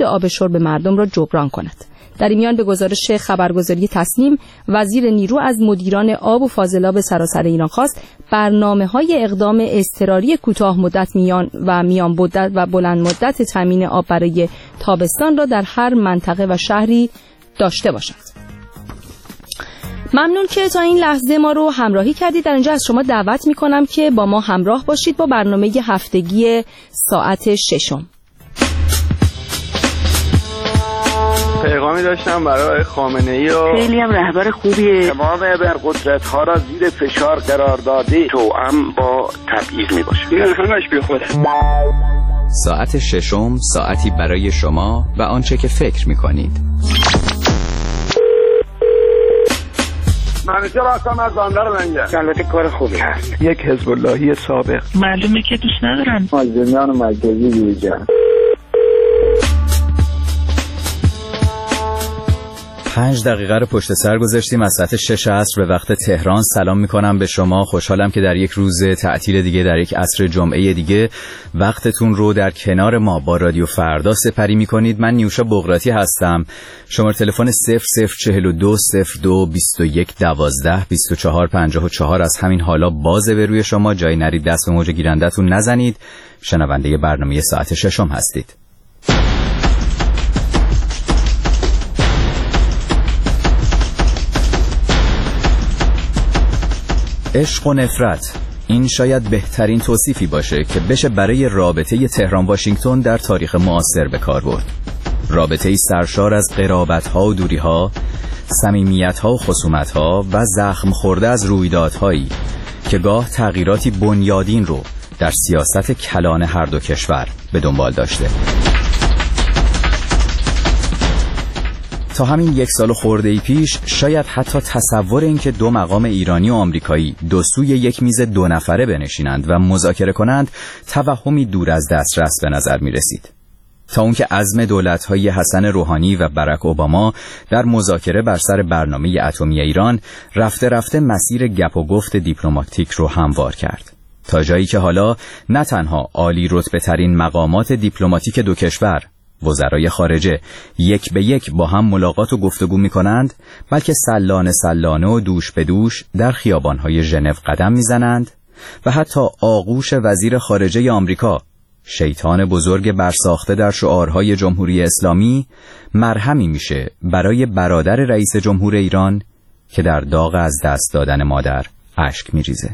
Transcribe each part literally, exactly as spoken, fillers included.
کمبود آب شرب مردم را جبران کند. در این میان به گزارش خبرگزاری تصنیم، وزیر نیرو از مدیران آب و فاضلاب سراسر ایران خواست برنامه‌های اقدام اضطراری کوتاه مدت میان و میان مدت و بلند مدت تامین آب برای تابستان را در هر منطقه و شهری داشته باشد. ممنون که تا این لحظه ما رو همراهی کردید. در اینجا از شما دعوت می‌کنم که با ما همراه باشید با برنامه هفتگی ساعت ششم. پیغامی داشتم برای خامنه‌ای و خیلی هم رهبر خوبیه. تمام ابرقدرت‌ها را زیر فشار قرار داده، توأم با تبعیض میباشه. این همش بی خوده. ساعت ششم، ساعتی برای شما و آنچه که فکر می‌کنید. منوچهر هستم از بندر لنگر. البته کار خوبی هست. یک حزب اللهی سابق. معلومه که دوست ندارم. مازندران مرکزی یوجا. پنج دقیقه رو پشت سر گذاشتیم از ساعت شش عصر به وقت تهران. سلام میکنم به شما. خوشحالم که در یک روز تعطیل دیگه، در یک عصر جمعه دیگه وقتتون رو در کنار ما با رادیو فردا سپری میکنید. من نیوشا بغراتی هستم. شماره تلفن صفر صفر چهل و دو صفر دو بیست و یک دوازده بیست و چهار پنجاه و چهار از همین حالا بازه به روی شما. جایی نرید دست به موج گیرندتون نزنید. شنونده برنامه ساعت ششم هستید. عشق و نفرت، این شاید بهترین توصیفی باشه که بشه برای رابطه تهران واشنگتن در تاریخ معاصر به کار برد. رابطه‌ای سرشار از قرابت‌ها و دوری‌ها، صمیمیت‌ها و خصومت‌ها و زخم خورده از رویدادهایی که گاه تغییراتی بنیادین رو در سیاست کلان هر دو کشور به دنبال داشته. تا همین یک سال خورده‌ای پیش شاید حتی تصور این که دو مقام ایرانی و آمریکایی دو سوی یک میز دو نفره بنشینند و مذاکره کنند توهمی دور از دسترس به نظر می رسید. تا اون که عزم دولت‌های حسن روحانی و باراک اوباما در مذاکره بر سر برنامه اتمی ایران رفته رفته مسیر گپ و گفت دیپلماتیک رو هموار کرد. تا جایی که حالا نه تنها عالی رتبه ترین مقامات دیپلماتیک دو کشور، وزرای خارجه، یک به یک با هم ملاقات و گفتگو می کنند، بلکه سلانه سلانه و دوش به دوش در خیابانهای ژنو قدم می زنند و حتی آغوش وزیر خارجه آمریکا، شیطان بزرگ برساخته در شعارهای جمهوری اسلامی، مرهمی میشه برای برادر رئیس جمهور ایران که در داغ از دست دادن مادر اشک می ریزه.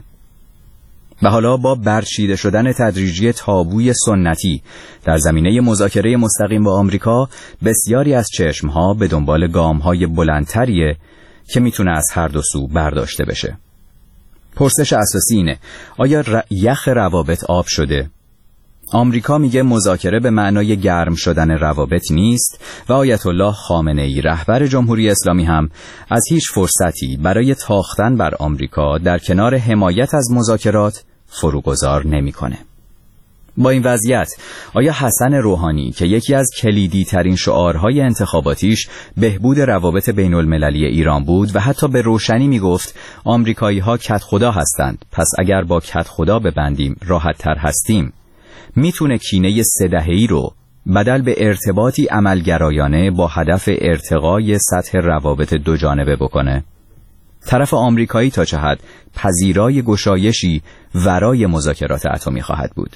و حالا با برچیده شدن تدریجی تابوی سنتی در زمینه مذاکره مستقیم با آمریکا، بسیاری از چشمها به دنبال گام‌های بلندتریه که میتونه از هر دو سو برداشته بشه. پرسش اساسی اینه: آیا ر... یخ روابط آب شده؟ آمریکا میگه مذاکره به معنای گرم شدن روابط نیست و آیت الله خامنه‌ای رهبر جمهوری اسلامی هم از هیچ فرصتی برای تاختن بر آمریکا در کنار حمایت از مذاکرات فروگذار نمی‌کنه. با این وضعیت آیا حسن روحانی که یکی از کلیدی ترین شعارهای انتخاباتیش بهبود روابط بین المللی ایران بود و حتی به روشنی میگفت آمریکایی‌ها کت خدا هستند، پس اگر با کت خدا ببندیم راحت تر هستیم، میتونه کینه سه دهه‌ای رو بدل به ارتباطی عملگرایانه با هدف ارتقای سطح روابط دو جانبه بکنه؟ طرف آمریکایی تا چه حد پذیرای گشایشی ورای مذاکرات اتمی خواهد بود؟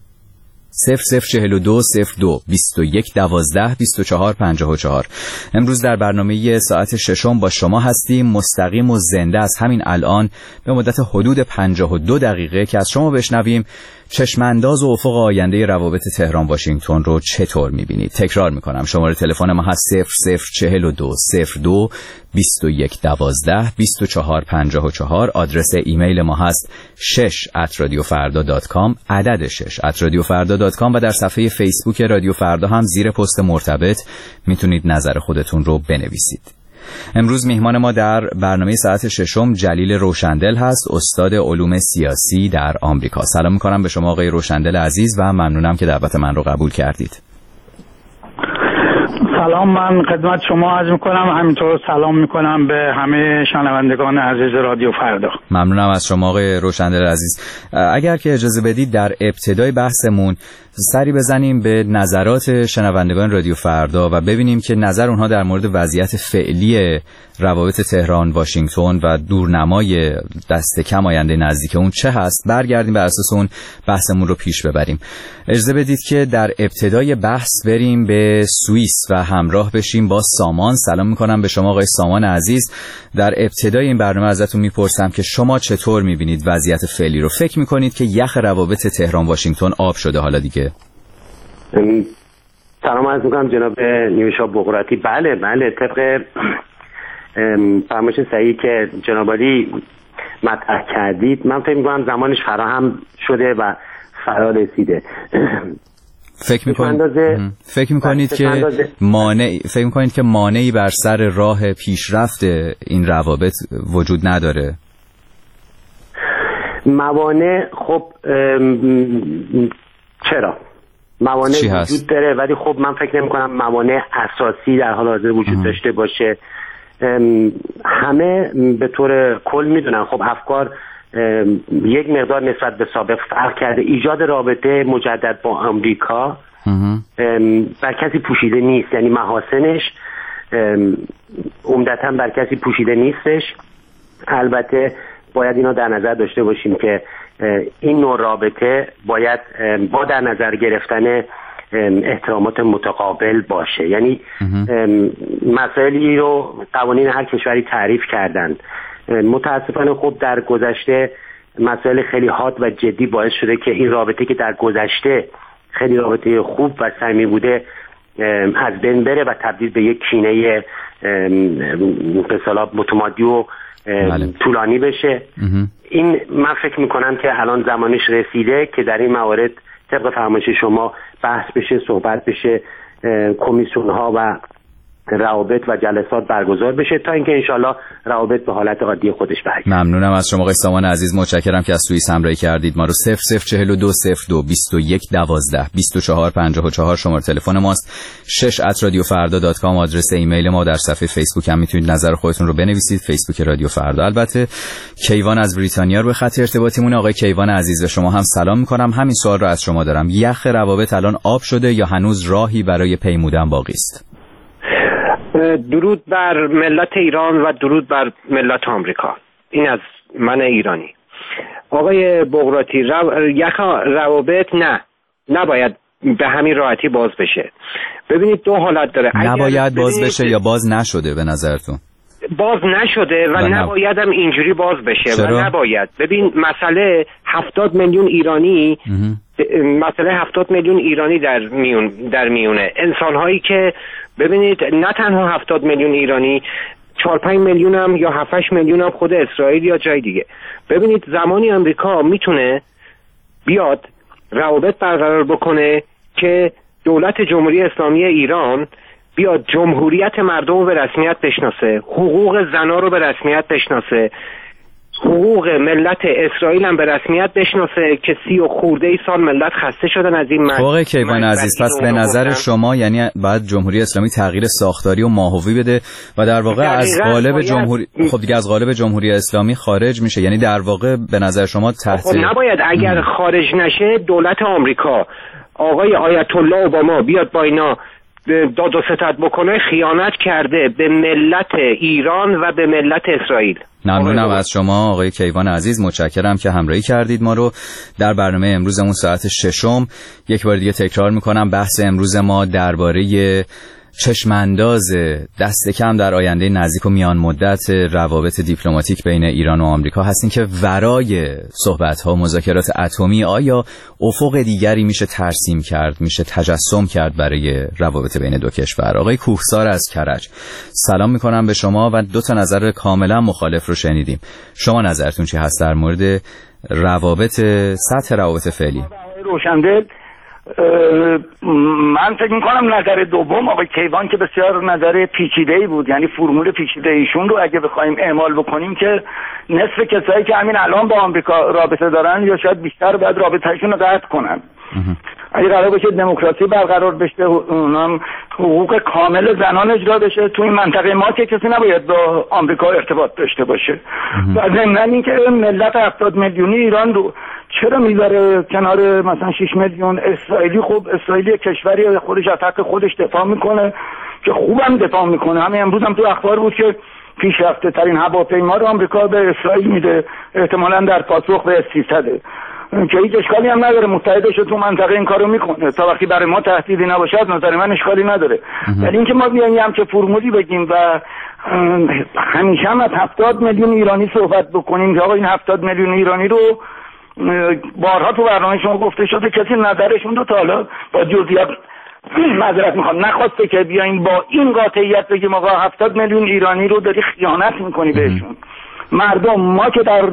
صفر صفر چهل و دو صفر دو بیست و یک دوازده بیست و چهار پنجاه و چهار. امروز در برنامه ساعت ششم با شما هستیم، مستقیم و زنده از همین الان به مدت حدود پنجاه و دو دقیقه که از شما بشنویم چشمانداز و افق آینده روابط تهران واشنگتن رو چطور می‌بینید. تکرار می‌کنم شماره تلفن ما هست صفر صفر چهل و دو صفر دو بیست و یک دوازده بیست و چهار پنجاه و چهار. آدرس ایمیل ما هست شش ات رادیو فردا دات کام، عدد شش ات رادیو فردا دات کام، و در صفحه فیسبوک رادیو فردا هم زیر پست مرتبط میتونید نظر خودتون رو بنویسید. امروز میهمان ما در برنامه ساعت ششم جلیل روشندل هست، استاد علوم سیاسی در آمریکا. سلام میکنم به شما آقای روشندل عزیز و ممنونم که دعوت من رو قبول کردید. سلام، من خدمت شما عرض میکنم، همینطور سلام میکنم به همه شنوندگان عزیز رادیو فردا. ممنونم از شما آقای روشندل عزیز. اگر که اجازه بدید در ابتدای بحثمون سری بزنیم به نظرات شنوندگان رادیو فردا و ببینیم که نظر اونها در مورد وضعیت فعلی روابط تهران واشنگتن و دورنمای دست کم آینده نزدیک اون چه هست. برگردیم بر اساس اون بحثمون رو پیش ببریم. اجازه بدید که در ابتدای بحث بریم به سوئیس و همراه بشیم با سامان. سلام میکنم به شما آقای سامان عزیز. در ابتدای این برنامه ازتون میپرسم که شما چطور میبینید وضعیت فعلی رو؟ فکر میکنید که یخ روابط تهران واشنگتن آب شده حالا دیگه؟ سلام عرض میکنم جناب نیوشا بقراتی. بله بله طبق فرمایش صحیحی که جناب عالی مطرح کردید من فکر میکنم زمانش فراهم شده و فرا رسیده. فکر میکنید فکر میکنید که مانع فکر میکنید که مانعی بر سر راه پیشرفت این روابط وجود نداره؟ موانع خب چرا موانع وجود داره، ولی خب من فکر نمی کنم موانع اساسی در حال حاضر وجود داشته باشه. همه به طور کل میدونن خب افکار یک مقدار نسبت به سابق فرق کرده. ایجاد رابطه مجدد با آمریکا بر کسی پوشیده نیست، یعنی محاسنش عمدتاً بر کسی پوشیده نیستش. البته باید اینا در نظر داشته باشیم که این نوع رابطه باید با در نظر گرفتن احترامات متقابل باشه. یعنی مسائلی رو قوانین هر کشوری تعریف کردن. متاسفانه خب در گذشته مسائل خیلی حاد و جدی باعث شده که این رابطه که در گذشته خیلی رابطه خوب و صمیمی بوده از بین بره و تبدیل به یک کینه به اصطلاح متمادی و طولانی بشه. این من فکر میکنم که الان زمانش رسیده که در این موارد طبق فرمایش شما بحث بشه، صحبت بشه، کمیسیون ها و روابط و جلسات برگزار بشه تا اینکه انشالله روابط به حالت عادی خودش برگرده. ممنونم از شما آقای سامان عزیز. متشکرم که از سوئیس همراهی کردید ما رو. صفر صفر چهل و دو صفر دو بیست و یک دوازده بیست و چهار پنجاه و چهار شماره تلفن ماست. شش ات رادیو فردا دات کام آدرس ایمیل ما. در صفحه فیسبوک هم میتونید نظر خودتون رو بنویسید، فیسبوک رادیو فردا. البته کیوان از بریتانیا رو به خط ارتباطیمون. آقای کیوان عزیز به شما هم سلام میکنم. همین سوال رو از شما دارم. یخ روابط الان آب شده یا هنوز راهی برای پیمودن باقی است؟ درود بر ملت ایران و درود بر ملت آمریکا. این از من ایرانی. آقای بقراتی، رو... یک روابط نه نباید به همین راحتی باز بشه. ببینید دو حالت داره. نباید باز بشه یا باز نشده به نظرتون؟ باز نشده و, و نباید هم اینجوری باز بشه. چرا؟ و نباید. ببین مسئله هفتاد میلیون ایرانی مسئله هفتاد میلیون ایرانی در میون در میونه انسان‌هایی که ببینید نه تنها هفتاد میلیون ایرانی، چهار پنج میلیون هم یا هفت هشت میلیون هم خود اسرائیل یا جای دیگه. ببینید زمانی آمریکا میتونه بیاد روابط برقرار بکنه که دولت جمهوری اسلامی ایران بیاد جمهوریت مردم رو به رسمیت بشناسه، حقوق زنا رو به رسمیت بشناسه، حقوق ملت اسرائیل هم به رسمیت بشناسه که سی و خورده ای سال ملت خسته شدن از این مرد. آقای کیوان عزیز، پس به نظر شما یعنی بعد جمهوری اسلامی تغییر ساختاری و ماهوی بده و در واقع از قالب جمهوری خب دیگه از قالب جمهوری اسلامی خارج میشه، یعنی در واقع به نظر شما تحت خب نباید اگر خارج نشه دولت آمریکا آقای آیت الله اوباما بیاد با اینا داد و ستد بکنه، خیانت کرده به ملت ایران و به ملت اسرائیل. ممنونم از شما آقای کیوان عزیز، متشکرم که همراهی کردید ما رو در برنامه امروزمون ساعت ششم. یک بار دیگه تکرار میکنم بحث امروز ما درباره چشمانداز دست کم در آینده نزدیک و میان مدت روابط دیپلماتیک بین ایران و آمریکا هستین که ورای صحبت‌ها مذاکرات اتمی آیا افق دیگری میشه ترسیم کرد، میشه تجسم کرد برای روابط بین دو کشور. آقای کوهسار از کرج سلام میکنم به شما و دو تا نظر کاملا مخالف رو شنیدیم. شما نظرتون چی هست در مورد روابط سطح روابط فعلی؟ روشنده من فکر میکنم نظر دوم آقای کیوان که بسیار نظر پیچیده‌ای بود، یعنی فرمول پیچیده ایشون رو اگه بخوایم اعمال بکنیم که نصف کسایی که همین الان با آمریکا رابطه دارن یا شاید بیشتر باید رابطه‌شون رو قطع کنن. اگه قرار باشه دموکراسی برقرار بشه، اونم حقوق کامل زنان اجرا بشه، تو این منطقه ما که کسی نباید با آمریکا ارتباط داشته باشه. و ضمن اینکه ملت هفتاد میلیونی ایران رو چرا میذاره کنار مثلا شش میلیون اسرائیلی؟ خب اسرائیلی کشوری خودش از حق خودش دفاع میکنه که خوبم دفاع میکنه. همین امروز هم تو اخبار بود که پیشرفته ترین هواپیما رو آمریکا به اسرائیل میده، احتمالاً در پاسخ به اس سیصد، که هیچ اشکالی هم نداره. متحدش تو منطقه این کارو میکنه تا وقتی برای ما تهدیدی نباشه، از نظر من اشکالی نداره. ولی اینکه ما بیایم هم که فرمولی بگیم و همیشه هم از هفتاد میلیون ایرانی صحبت بکنیم که آقا این هفتاد میلیون ایرانی رو بارها تو برنامه شما گفته شده کسی نظرشون رو تا حالا با جزئیات معذرت میخوام نخواسته که بیاین با این قاطعیت بگیم آقا هفتاد میلیون ایرانی رو داری خیانت میکنی بهشون. مردم ما که در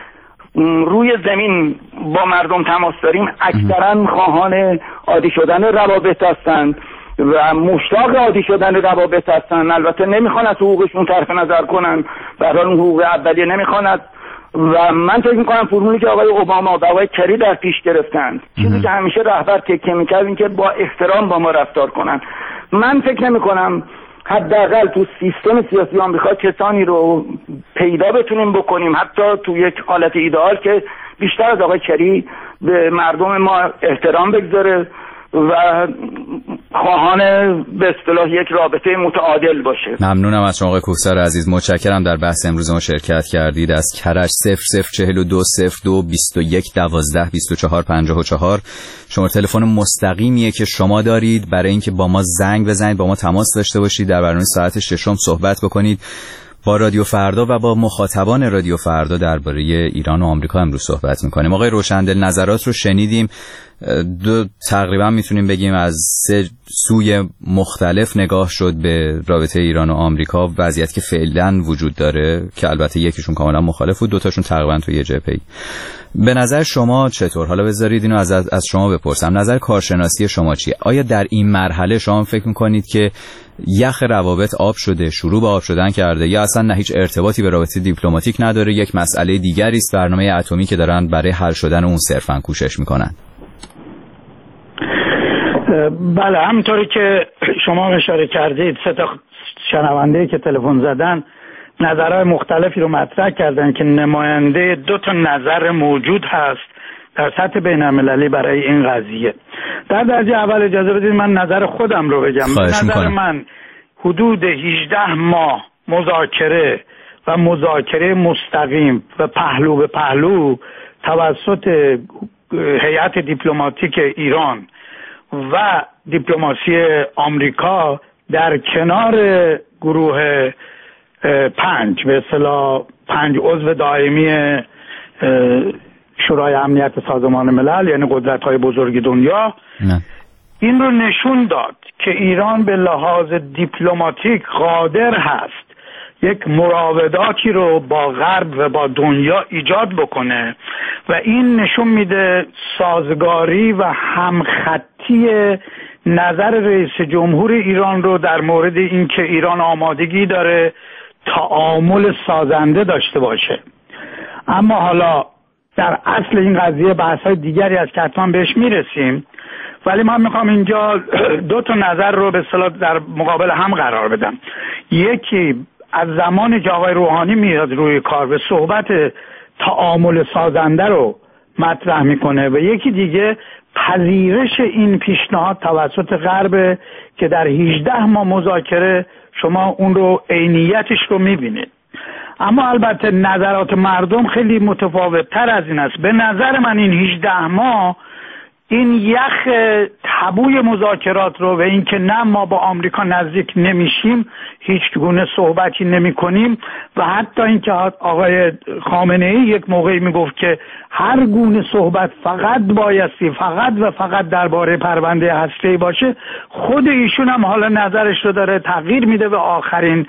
روی زمین با مردم تماس داریم اکثرا خواهان عادی شدن روابط هستند و مشتاق عادی شدن روابط هستند. البته نمیخوان از حقوقشون صرف نظر کنن، به هر حال اون حقوق اولیه نمیخوان. و من فکر میکنم فرمولی که آقای اوباما و آقای کری در پیش گرفتن، چیزی که همیشه رهبر تکیه میکرد این که با احترام با ما رفتار کنن. من فکر نمیکنم حداقل تو سیستم سیاسی آمریکا کسانی رو پیدا بتونیم بکنیم، حتی تو یک حالت ایدئال، که بیشتر از آقای کری به مردم ما احترام بگذاره و خواهان به اصطلاح یک رابطه متعادل باشه. ممنونم از شما آقای کوهسار عزیز، متشکرم در بحث امروز ما شرکت کردید. از کرج صفر صفر چهل و دو صفر دو بیست و یک دوازده بیست و چهار پنجاه و چهار شما تلفن مستقیمیه که شما دارید برای اینکه با ما زنگ بزنید، با ما تماس داشته باشید، در برنامه ساعت ششم صحبت بکنید. با رادیو فردا و با مخاطبان رادیو فردا درباره ایران و آمریکا امروز صحبت می‌کنیم. آقای روشندل نظرات رو شنیدیم. دو تقریبا میتونیم بگیم از سه سوی مختلف نگاه شد به رابطه ایران و آمریکا، وضعیت که فعلا وجود داره که البته یکیشون کاملا مخالف بود، دوتاشون تقریبا تو یه جبهه‌ای. به نظر شما چطور؟ حالا بذارید اینو از از شما بپرسم. نظر کارشناسی شما چیه؟ آیا در این مرحله شما فکر می‌کنید که یخ روابط آب شده، شروع به آب شدن کرده، یا اصلا نه هیچ ارتباطی به رابطه دیپلماتیک نداره، یک مسئله دیگری است، برنامه اتمی که دارن برای حل شدن اون صرفاً کوشش میکنن؟ بله، همونطوری که شما اشاره کردید، سه تا شنونده که تلفن زدن نظرهای مختلفی رو مطرح کردن که نماینده دو تا نظر موجود هست در سطح بین‌المللی برای این قضیه. در درجه اول اجازه بدید من نظر خودم رو بگم. نظر من حدود هجده ماه مذاکره و مذاکره مستقیم و پهلو به پهلو توسط هیئت دیپلماتیک ایران و دیپلماسی آمریکا در کنار گروه پنج، به اصطلاح پنج عضو دائمی شورای امنیت سازمان ملل، یعنی قدرت‌های بزرگ دنیا، نه. این رو نشون داد که ایران به لحاظ دیپلماتیک قادر هست یک مراوداتی رو با غرب و با دنیا ایجاد بکنه و این نشون میده سازگاری و همخطی نظر رئیس جمهور ایران رو در مورد اینکه ایران آمادگی داره تعامل سازنده داشته باشه. اما حالا در اصل این قضیه بحث‌های دیگری از که حتما بهش میرسیم، ولی من میخوام اینجا دو تا نظر رو به اصطلاح در مقابل هم قرار بدم. یکی از زمان که آقای روحانی میاد روی کار به صحبت تعامل سازنده رو مطرح میکنه و یکی دیگه پذیرش این پیشنهاد توسط غرب که در هجده ماه مذاکره شما اون رو عینیتش رو میبینید. اما البته نظرات مردم خیلی متفاوت تر از این است. به نظر من این هجده ماه این یخ تابوی مذاکرات رو و اینکه نه ما با آمریکا نزدیک نمیشیم، هیچ گونه صحبتی نمی کنیم و حتی اینکه آقای خامنه ای یک موقعی میگفت که هر گونه صحبت فقط بایستی فقط و فقط درباره پرونده هسته‌ای باشه، خود ایشون هم حالا نظرش رو داره تغییر میده و آخرین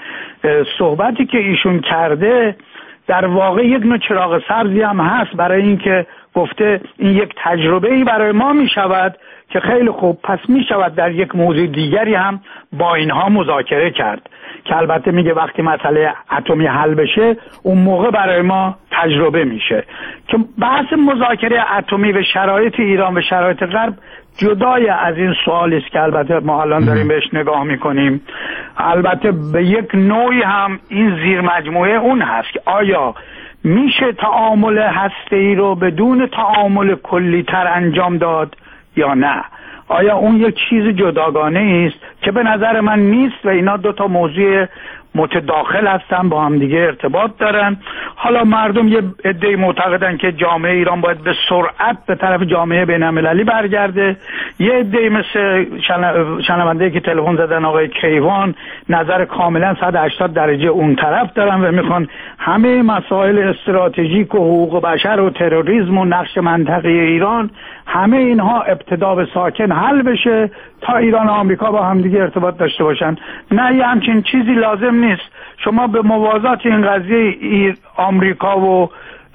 صحبتی که ایشون کرده در واقع یک نوع چراغ سبزی هم هست برای اینکه گفته این یک تجربه‌ای برای ما می شود که خیلی خوب، پس می شود در یک موضوع دیگری هم با اینها مذاکره کرد، که البته میگه وقتی مسئله اتمی حل بشه اون موقع برای ما تجربه میشه. که بحث مذاکره اتمی و شرایط ایران و شرایط غرب جدای از این سوالی است که البته ما الان داریم بهش نگاه میکنیم. البته به یک نوعی هم این زیر مجموعه اون هست که آیا میشه تعامل هسته‌ای رو بدون تعامل کلی تر انجام داد یا نه؟ آیا اون یک چیز جداگانه است که به نظر من نیست و اینا دو تا موضوع متداخل هستن، با هم دیگه ارتباط دارن. حالا مردم یه عده‌ای معتقدن که جامعه ایران باید به سرعت به طرف جامعه بین‌المللی برگرده، یه عده‌ای مثل شنونده‌ای که تلفن زدن آقای کیوان نظر کاملا صد و هشتاد درجه اون طرف دارن و میخوان همه مسائل استراتژیک و حقوق بشر و تروریسم و نقش منطقه ایران همه اینها ابتدا به ساکن حل بشه تا ایران و آمریکا با هم دیگه ارتباط داشته باشن. نه یه همچین چیزی لازم نیست. شما به موازات این قضیه آمریکا و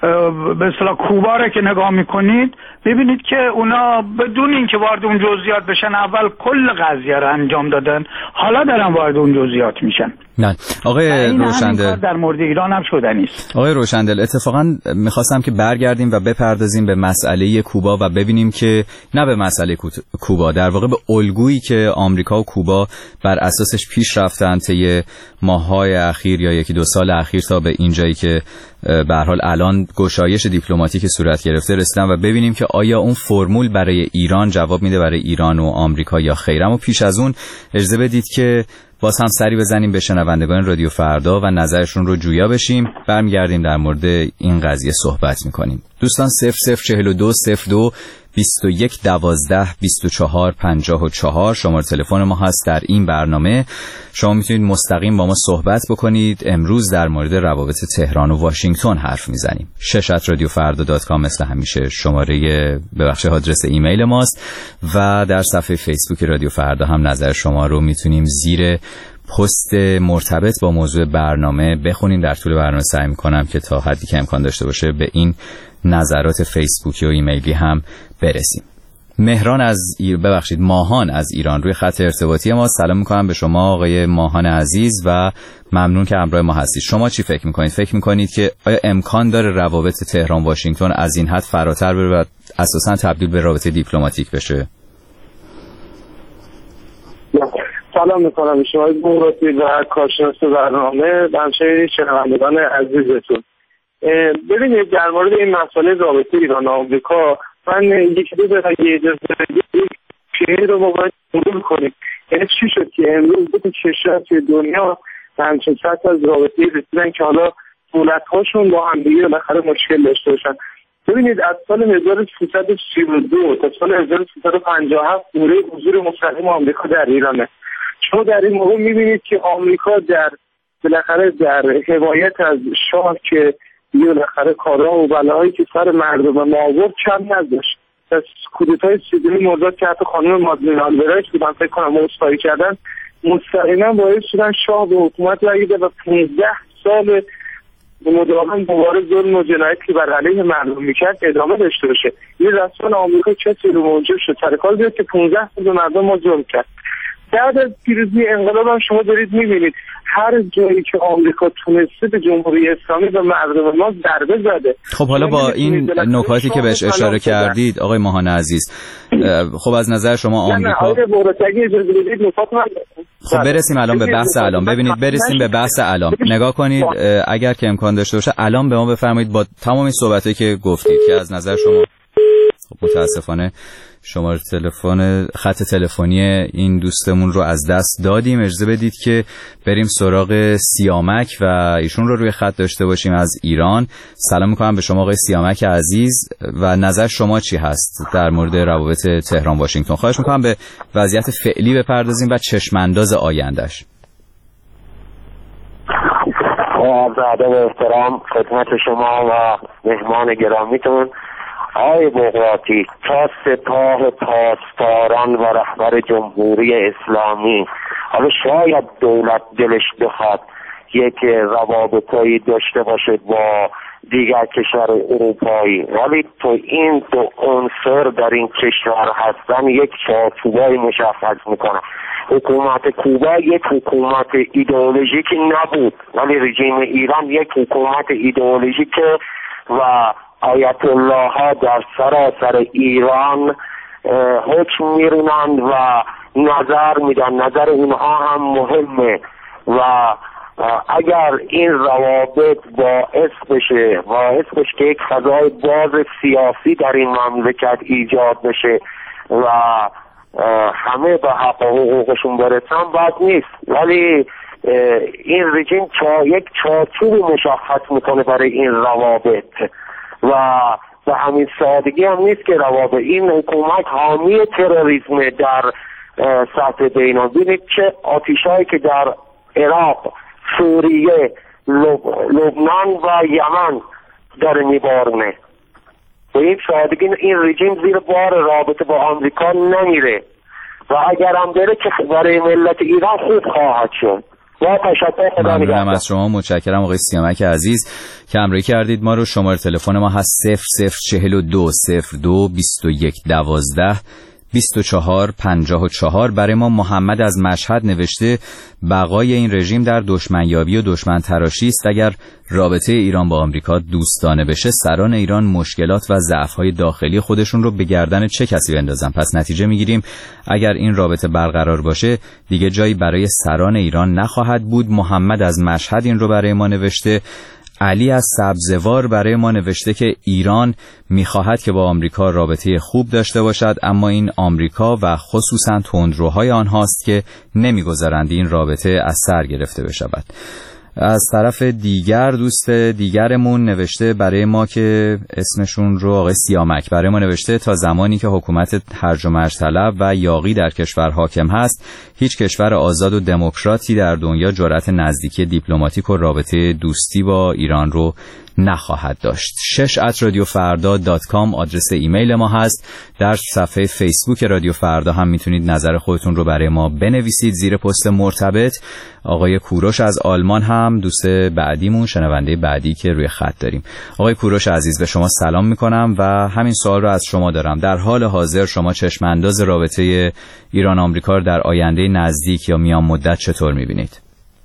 به اصطلاح کوبا را که نگاه میکنید ببینید که اونا بدون اینکه وارد اون جزئیات بشن اول کل قضیه رو انجام دادن، حالا دارن وارد اون جزئیات میشن. نه آقای روشندل، در مورد ایران هم شده نیست. آقای روشندل، اتفاقا میخواستم که برگردیم و بپردازیم به مسئله کوبا و ببینیم که نه به مسئله کوبا، در واقع به الگویی که آمریکا و کوبا بر اساسش پیش رفتن طی ماه‌های اخیر یا یکی دو سال اخیر تا به اینجایی که به هر حال الان گشایش دیپلماتیک صورت گرفته رسیدن و ببینیم که آیا اون فرمول برای ایران جواب میده برای ایران و آمریکا یا خیر. اما پیش از اون اجازه بدید که باز هم سری بزنیم به شنوندگان رادیو فردا و نظرشون رو جویا بشیم. برمیگردیم در مورد این قضیه صحبت میکنیم. دوستان صفر صفر چهل و دو صفر دو بیست و یک دوازده بیست و چهار پنجاه و چهار شماره تلفن ما هست در این برنامه. شما میتونید مستقیم با ما صحبت بکنید. امروز در مورد روابط تهران و واشنگتن حرف میزنیم. شش ات رادیو فردا دات کام مثل همیشه شماره ببخشید آدرس ایمیل ماست و در صفحه فیسبوک رادیو فردا هم نظر شما رو میتونیم زیر پست مرتبط با موضوع برنامه بخونیم. در طول برنامه سعی میکنم که تا حدی که امکان داشته باشه به این نظرات فیسبوکی و ایمیلی هم برسیم. مهران از ایر... ببخشید ماهان از ایران روی خط ارتباطی ما. سلام میکنم به شما آقای ماهان عزیز و ممنون که همراه ما هستید. شما چی فکر میکنید؟ فکر میکنید که آیا امکان داره روابط تهران واشنگتن از این حد فراتر بره و اساساً تبدیل به رابطه دیپلماتیک بشه؟ سلام میکنم به شما بوراتی و کارشناس برنامه و همچنین شنوندگان عزیزتون. ببینید در مورد این مسئله رابطه ایران و آمریکا من یکی دو دقیقه اجازه بدید که رو با باید مرور کنیم. یعنی چی شد که امروز دو تا کشور توی دنیا همچین سطح از رابطه رسیدن که حالا دولت‌هاشون با هم دیگه بالاخره مشکل داشته باشن. ببینید از سال هزار و سیصد و سی و دو تا سال هزار و سیصد و پنجاه و هفت دوره حضور مستقیم آمریکا در ایرانه. شما در این موقع می‌بینید که آمریکا در بالاخره در حمایت از شاه که یه بالاخره کارها و بلاهایی که سر مردم ما آورد کم نداشت. از کودتای سیدنی مرداد که حتی خانم مادلین آلبرایت بودن فکر کنم عذرخواهی کردن مستقیما باعث شدن شاه به حکومت رسیده و پانزده سال مداوم دوباره ظلم و جنایتی که بر علیه مردم میکرد ادامه داشته باشه. یه رسمان آمریکا کسی رو موجب شد سر کار بیاد که پانزده سال به مردم ما ظلم کرد. بعد از پیروزی انقلاب هم شما دارید میبینید هر جایی که آمریکا تونسته به جمهوری اسلامی و مردم ما ضربه زده. خب حالا با این نکاتی که بهش اشاره کردید آقای ماهان عزیز، خب از نظر شما آمریکا خب برسیم الان به بحث الان. ببینید برسیم به بحث الان. نگاه کنید اگر که امکان داشته باشه الان به ما بفرمایید با تمام این صحبتایی که گفتید که از نظر شما خب متاسفانه شماره تلفن خط تلفنی این دوستمون رو از دست دادیم. اجازه بدید که بریم سراغ سیامک و ایشون رو روی خط داشته باشیم از ایران. سلام میکنم به شما آقای سیامک عزیز و نظر شما چی هست در مورد روابط تهران واشنگتن؟ خواهش میکنم به وضعیت فعلی بپردازیم و چشمانداز آیندهش. عرض ادب و احترام خدمت شما و مهمان گرامیتون. آقای بغراتی، تا سپاه پاسداران و رهبر جمهوری اسلامی حالا شاید دولت دلش بخواد یک روابطایی داشته باشه با دیگر کشور اروپایی، ولی تو این دو عنصر در این کشور هستن یک چارچوبای مشخص میکنه. حکومت کوبا یک حکومت ایدئولوژیکی نبود، ولی رژیم ایران یک حکومت ایدئولوژیکه و آیت الله ها در سراسر ایران حکم میرونند و نظر میدن. نظر اینها هم مهمه و اگر این روابط باعث بشه باعث بشه که یک فضای باز سیاسی در این مملکت ایجاد بشه و همه به حق و حقوقشون برسن بد نیست، ولی این رژیم چا یک چارچوبی مشخص میکنه برای این روابط و به همین سادگی هم نیست که روابط این حکومت حامی تروریسم در سطح بین‌المللی. ببینید چه آتش‌هایی که در عراق، سوریه، لب... لبنان و یمن داره میبارونه. و این سادگی این رژیم زیر بار رابطه با آمریکا نمیره و اگر هم بره که برای ملت ایران خوب خواهد شد. ممنونم از شما، متشکرم آقای سیامک عزیز که همراهی کردید ما رو. شماره تلفن ما هست صفر صفر چهل و دو صفر دو بیست و یک دوازده بیست و چهار پنجاه و چهار. برای ما محمد از مشهد نوشته بقای این رژیم در دشمنیابی و دشمن تراشی است. اگر رابطه ایران با آمریکا دوستانه بشه، سران ایران مشکلات و ضعف‌های داخلی خودشون رو به گردن چه کسی بندازن؟ پس نتیجه میگیریم اگر این رابطه برقرار باشه دیگه جایی برای سران ایران نخواهد بود. محمد از مشهد این رو برای ما نوشته. علی از سبزوار برای ما نوشته که ایران میخواهد که با آمریکا رابطه خوب داشته باشد، اما این آمریکا و خصوصا تندروهای آنهاست که نمیگذارند این رابطه از سر گرفته بشود. از طرف دیگر دوست دیگرمون نوشته برای ما که اسمشون رو آقای سیامک برای ما نوشته تا زمانی که حکومت هرج و مرج طلب و یاغی در کشور حاکم هست، هیچ کشور آزاد و دموکراتی در دنیا جرأت نزدیکی دیپلماتیک و رابطه دوستی با ایران رو نخواهد داشت. شش ات رادیو فردا دات کام آدرس ایمیل ما هست. در صفحه فیسبوک رادیو فردا هم میتونید نظر خودتون رو برای ما بنویسید زیر پست مرتبط. آقای کوروش از آلمان هم دوست بعدیمون، شنونده بعدی که روی خط داریم. آقای کوروش عزیز، به شما سلام میکنم و همین سوال رو از شما دارم. در حال حاضر شما چشم انداز رابطه ایران آمریکا رو در آینده نزدیک یا میان مدت چطور میبینید؟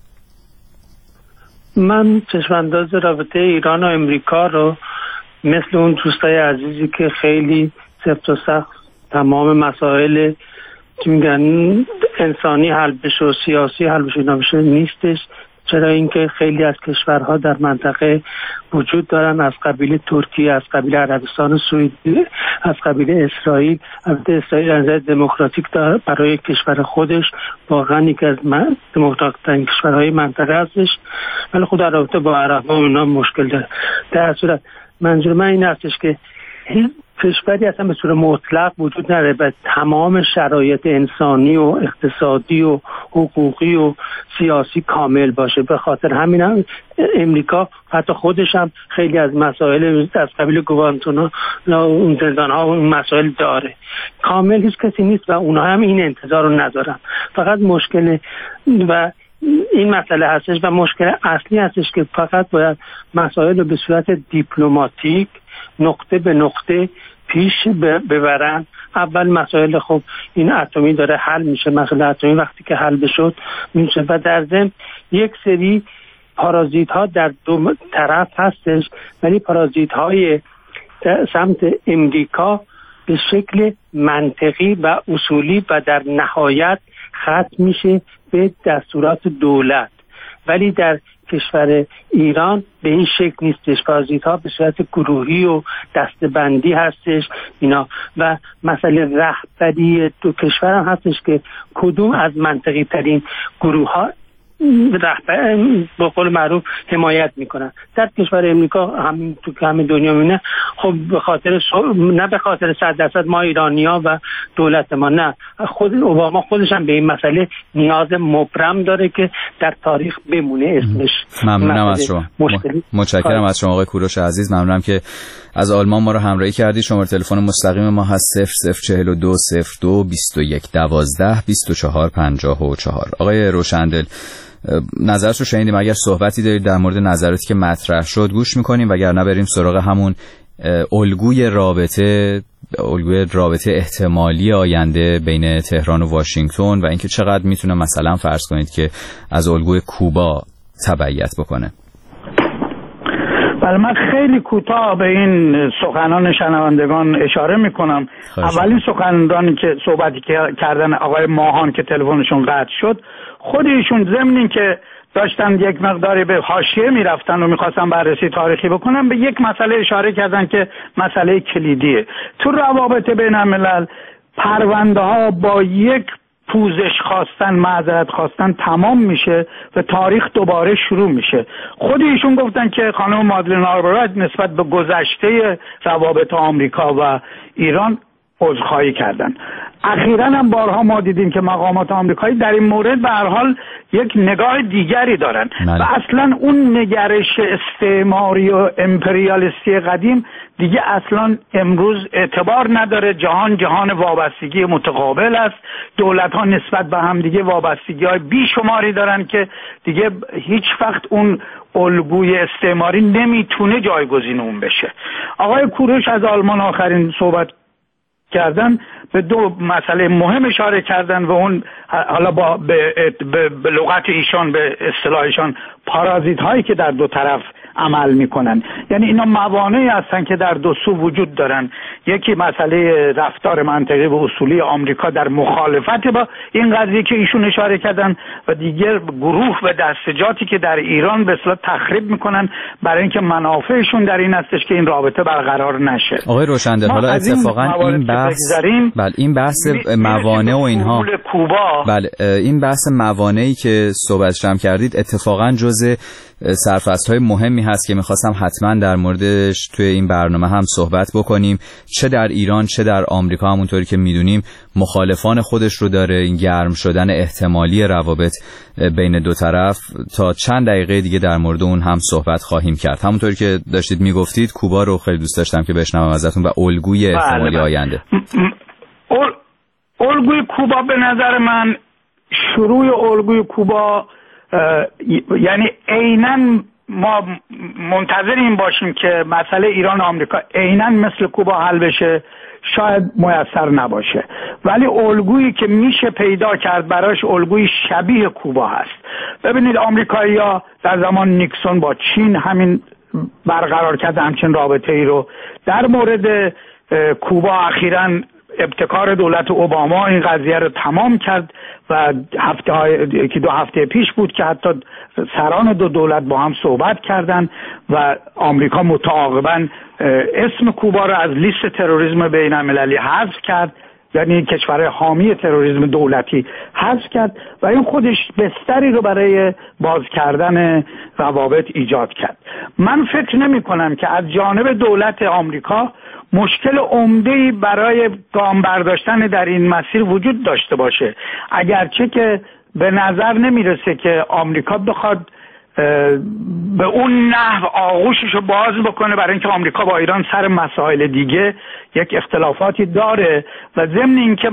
من چشمانداز رابطه ایران و امریکا رو مثل اون دوستای عزیزی که خیلی سفت و سخت تمام مسائل که میگن انسانی حل بشه و سیاسی حل بشه نمیشه نیستش. چرا اینکه خیلی از کشورها در منطقه وجود دارن، از قبیل ترکیه، از قبیل عربستان سعودی، از قبیل اسرائیل. البته اسرائیل از نظر دموکراتیک برای کشور خودش واقعا یکی از دموکراتیک کشورهای منطقه هستش، ولی خود در رابطه با عرب ها اونا مشکل داره. در صورت منظور من این هستش که کشوری اصلا به صورت مطلق وجود نداره به تمام شرایط انسانی و اقتصادی و حقوقی و سیاسی کامل باشه. به خاطر همین هم امریکا حتی خودش هم خیلی از مسائل از قبیل گوانتانامو اون زندان ها و اون مسائل داره. کامل هیچ کسی نیست و اونها هم این انتظار رو ندارن. فقط مشکل و این مسئله هستش و مشکل اصلی هستش که فقط باید مسائل رو به صورت دیپلماتیک نقطه به نقطه پیش ببرن. اول مسائل خب این اتمی داره حل میشه، مسئله اتمی وقتی که حل بشد میشه و در ضمن یک سری پارازیت ها در دو طرف هستش، ولی پارازیت های سمت امریکا به شکل منطقی و اصولی و در نهایت ختم میشه به دستورات دولت، ولی در کشور ایران به این شکل نیستش. پارازیت ها به صورت گروهی و دستبندی هستش اینا و مسئله رهبری دو کشور هم هستش که کدوم از منطقی ترین گروه ها رهبر به قول معروف حمایت میکنن. در کشور امریکا هم تو همه دنیا میبینه خب به خاطر نه به خاطر صد درصد ما ایرانی‌ها و دولت ما، نه خود اوباما خودش هم به این مسئله نیاز مبرم داره که در تاریخ بمونه اسمش. ممنونم از شما، متشکرم از شما آقای کوروش عزیز. ممنونم که از آلمان ما رو همراهی کردید. شماره تلفن مستقیم ما هست صفر صفر چهل و دو صفر دو بیست و یک دوازده بیست و چهار پنجاه و چهار. آقای روشندل، نظرت رو شنیدیم. اگر صحبتی دارید در مورد نظراتی که مطرح شد گوش میکنیم، وگرنه بریم سراغ همون الگوی رابطه الگوی رابطه احتمالی آینده بین تهران و واشنگتن و اینکه چقدر میتونه مثلا فرض کنید که از الگوی کوبا تبعیت بکنه. بله، من خیلی کوتاه به این سخنان شنوندگان اشاره میکنم. اولین سخنرانی که صحبتی کردن آقای ماهان که تلفنشون قطع شد، خود ایشون ضمن این که داشتن یک مقداری به حاشیه میرفتن و میخواستن بررسی تاریخی بکنن، به یک مسئله اشاره کردن که مسئله کلیدیه تو روابط بین الملل. پرونده ها با یک پوزش خواستن، معذرت خواستن تمام میشه و تاریخ دوباره شروع میشه. خود ایشون گفتن که خانم مادلین آلبرایت نسبت به گذشته روابط آمریکا و ایران عذرخواهی کردن. اخیراً هم بارها ما دیدیم که مقامات آمریکایی در این مورد به هر حال یک نگاه دیگری دارن و اصلا اون نگرش استعماری و امپریالیستی قدیم دیگه اصلا امروز اعتبار نداره. جهان جهان وابستگی متقابل است. دولت ها نسبت به هم دیگه وابستگی های بیشماری دارن که دیگه هیچ وقت اون الگوی استعماری نمیتونه جایگزین اون بشه. آقای کوروش از آلمان آخرین صحبت کردن به دو مسئله مهم اشاره کردن و اون حالا با به, به, به لغت ایشان، به اصطلاح ایشان، پارازیت هایی که در دو طرف عمل میکنن. یعنی اینا موانعی هستن که در دو سو وجود دارن. یکی مسئله رفتار منطقی و اصولی آمریکا در مخالفت با این قضیه که ایشون اشاره کردن و دیگر گروه و دستجاتی که در ایران به اصطلاح تخریب میکنن برای اینکه منافعشون در این هستش که این رابطه برقرار نشه. آقای روشندل، حالا اتفاقا این بحث بله این بحث موانع و اینها بله این بحث موانعی که صحبتش هم کردید اتفاقا جزء سرفصل‌های مهمی هست که می‌خواستم حتما در موردش توی این برنامه هم صحبت بکنیم. چه در ایران چه در آمریکا همونطوری که می‌دونیم مخالفان خودش رو داره. این گرم شدن احتمالی روابط بین دو طرف، تا چند دقیقه دیگه در مورد اون هم صحبت خواهیم کرد. همونطوری که داشتید میگفتید کوبا رو خیلی دوست داشتم که بشنوم ازتون و الگوی احتمالی آینده. الگوی کوبا به نظر من، شروع الگوی کوبا یعنی عیناً ما منتظر این باشیم که مسئله ایران و آمریکا عیناً مثل کوبا حل بشه شاید میسر نباشه، ولی الگویی که میشه پیدا کرد براش الگوی شبیه کوبا هست. ببینید آمریکایی‌ها در زمان نیکسون با چین همین برقرار کرد همچین رابطه ای رو. در مورد کوبا اخیراً ابتکار دولت اوباما این قضیه رو تمام کرد و هفته های که دو هفته پیش بود که حتی سران دو دولت با هم صحبت کردن و آمریکا متعاقباً اسم کوبا رو از لیست تروریسم بین المللی حذف کرد، یعنی کشور حامی تروریسم دولتی حذف کرد و این خودش بستری رو برای باز کردن روابط ایجاد کرد. من فکر نمی کنم که از جانب دولت آمریکا مشکل عمده‌ای برای گام برداشتن در این مسیر وجود داشته باشه، اگرچه که به نظر نمیرسه که آمریکا بخواد به اون نحو آغوشش رو باز بکنه، برای اینکه آمریکا با ایران سر مسائل دیگه یک اختلافاتی داره و ضمن اینکه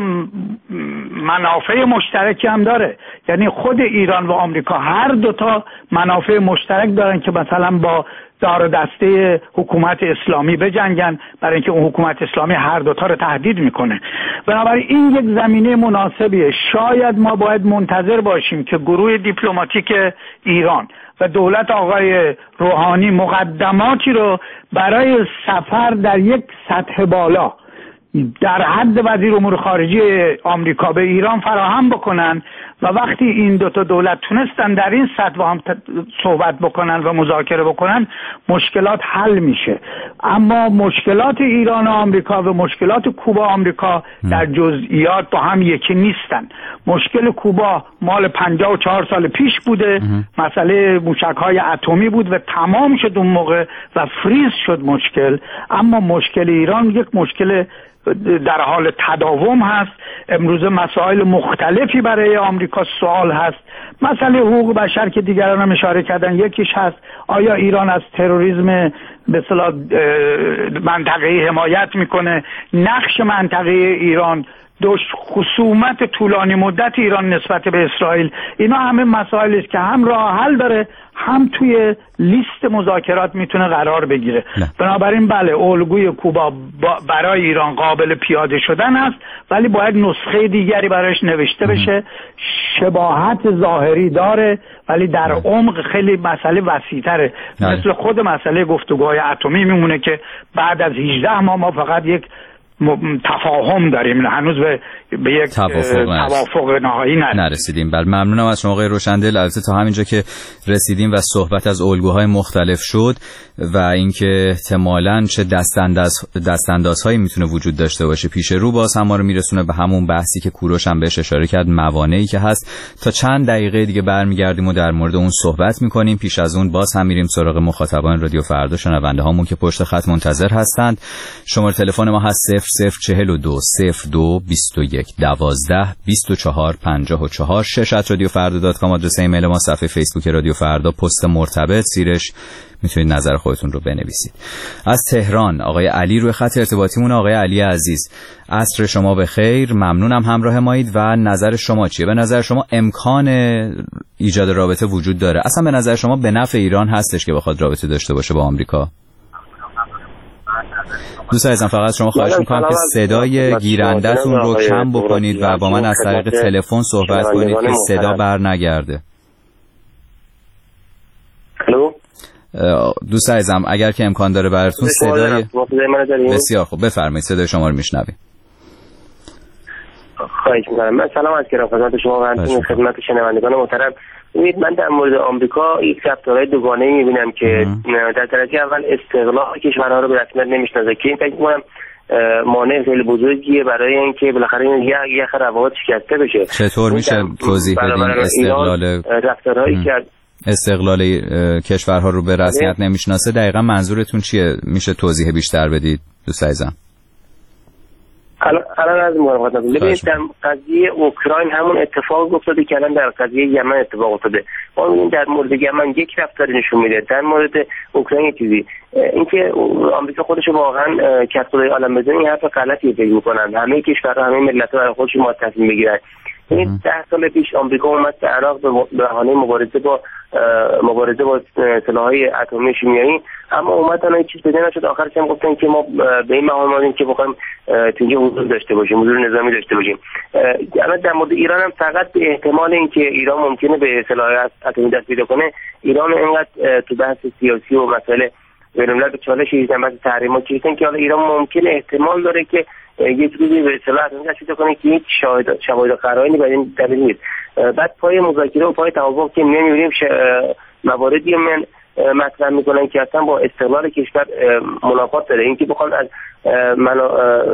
منافع مشترکی هم داره. یعنی خود ایران و آمریکا هر دوتا منافع مشترک دارن که مثلا با دار و دسته حکومت اسلامی بجنگن، برای اینکه اون حکومت اسلامی هر دوتا رو تهدید میکنه. بنابراین این یک زمینه مناسبیه. شاید ما باید منتظر باشیم که گروه دیپلماتیک ایران و دولت آقای روحانی مقدماتی رو برای سفر در یک سطح بالا در حد وزیر امور خارجه آمریکا به ایران فراهم بکنن و وقتی این دو تا دولت تونستن در این سطح با هم صحبت بکنن و مذاکره بکنن مشکلات حل میشه. اما مشکلات ایران و آمریکا و مشکلات کوبا و آمریکا در جزئیات با هم یکی نیستن. مشکل کوبا مال پنجاه و چهار سال پیش بوده، مسئله موشک‌های اتمی بود و تمام شد اون موقع و فریز شد مشکل. اما مشکل ایران یک مشکل در حال تداوم هست. امروز مسائل مختلفی برای آمریکا سوال هست. مسئله حقوق بشر که دیگران هم اشاره کردن یکیش هست. آیا ایران از تروریسم به اصطلاح منطقه‌ای حمایت میکنه؟ نقش منطقه ایران دو خصومت طولانی مدت ایران نسبت به اسرائیل، اینا همه مسائلی است که هم راه حل داره هم توی لیست مذاکرات میتونه قرار بگیره. نه. بنابراین بله الگوی کوبا برای ایران قابل پیاده شدن است، ولی باید نسخه دیگری برایش نوشته بشه. شباهت ظاهری داره ولی در عمق خیلی مسئله وسیع‌تره. مثل خود مسئله گفتگوهای اتمی میمونه که بعد از هجده ماه ما فقط یک تفاهم داریم، هنوز به, به یک توافق, توافق نهایی نرسیدیم. بله ممنونم از شما آقای روشندل. البته تا همینجا که رسیدیم و صحبت از الگوهای مختلف شد و اینکه احتمالاً چه دستانداز دستاندازهایی میتونه وجود داشته باشه پیش رو، باز هم ما رو میرسونه به همون بحثی که کوروش هم بهش اشاره کرد، موانعی که هست. تا چند دقیقه دیگه برمیگردیم و در مورد اون صحبت میکنیم. پیش از اون باز هم میریم سراغ مخاطبان رادیو فردا، شنونده هامون که پشت خط منتظر هستند. شماره تلفن ما هست صفر صفر چهل و دو صفر دو بیست و یک دوازده بیست و چهار پنجاه و چهار. شش ات رادیو فردا دات کام آدرس ایمیل ما. صفحه فیسبوک رادیو فردا، پست مرتبط زیرش میتونید نظر خودتون رو بنویسید. از تهران آقای علی روی خط ارتباطیمون. آقای علی عزیز عصر شما بخیر، ممنونم همراه مایید و نظر شما چیه؟ به نظر شما امکان ایجاد رابطه وجود داره؟ اصلا به نظر شما به نفع ایران هستش که بخواد رابطه داشته باشه با آمریکا؟ دوست عزیزم فقط شما خواهش میکنم که صدای گیرنده‌تون رو کم بکنید و با من از طریق تلفن صحبت کنید که صدا بر نگرده. الو دوست عزیزم اگر که امکان داره براتون صدای بسیار خوب بفرمایید، صدای شما رو میشنویم. خواهش میکنم. من سلام عرض کردم خدمت شما و همچنین خدمت شنوندگان محترم. ببینید من در مورد آمریکا یک رفتارهای دوگانه میبینم که در درجه اول استقلال کشورها رو به رسمیت نمیشناسه که این فکر میکنم مانع خیلی بزرگیه برای اینکه بالاخره این یه یخ روابط شکسته بشه. چطور میشه توضیح بدین استقلال رفتارهایی که استقلال کشورها رو به رسمیت نمیشناسه دقیقا منظورتون چیه؟ میشه توضیح بیشتر بدید دوست عزیزم؟ الان از مراقبت نکنید. ببینید در قضیه اوکراین همون اتفاق افتاده که الان در قضیه یمن اتفاق افتاده. ما می‌بینیم در مورد یمن یک رفتاری نشون میده، در مورد اوکراین چیزی. اینکه آمریکا خودش واقعا کسب‌های عالم بزنه این حرف غلطی فکر می‌کنن. همه کشورها همه ملت‌ها برای خودشون ما تصمیم بگیرن. این ده سال پیش آمریکا اومد به عراق به بهانه مبارزه با مبارزه با سلاح‌های اتمی شیمیایی، اما اومدن این چیز بده نشد. آخرش هم گفتن که ما به این مقام اومدیم که بخوایم تو اینجا حضور داشته باشیم، حضور نظامی داشته باشیم. الان در مورد ایران هم فقط به احتمال اینکه ایران ممکنه به سلاح اتمی دست پیدا کنه، ایران اینقدر تو بحث سیاسی و مسائل بین‌الملل به چالش ایستن، مثلا تحریمات کردن که حالا ایران ممکنه احتمال داره که یک روزی به اصطلاح اتمی دست پیدا کنه که هیچ شاهد شواهد قرائنی برای این دلیل نیست. بعد پای مذاکره و پای توافق که نمی‌بینیم مواردی من مطرح میکنن که اصلا با استقلال کشور منافات داره. اینکه بخوان از منو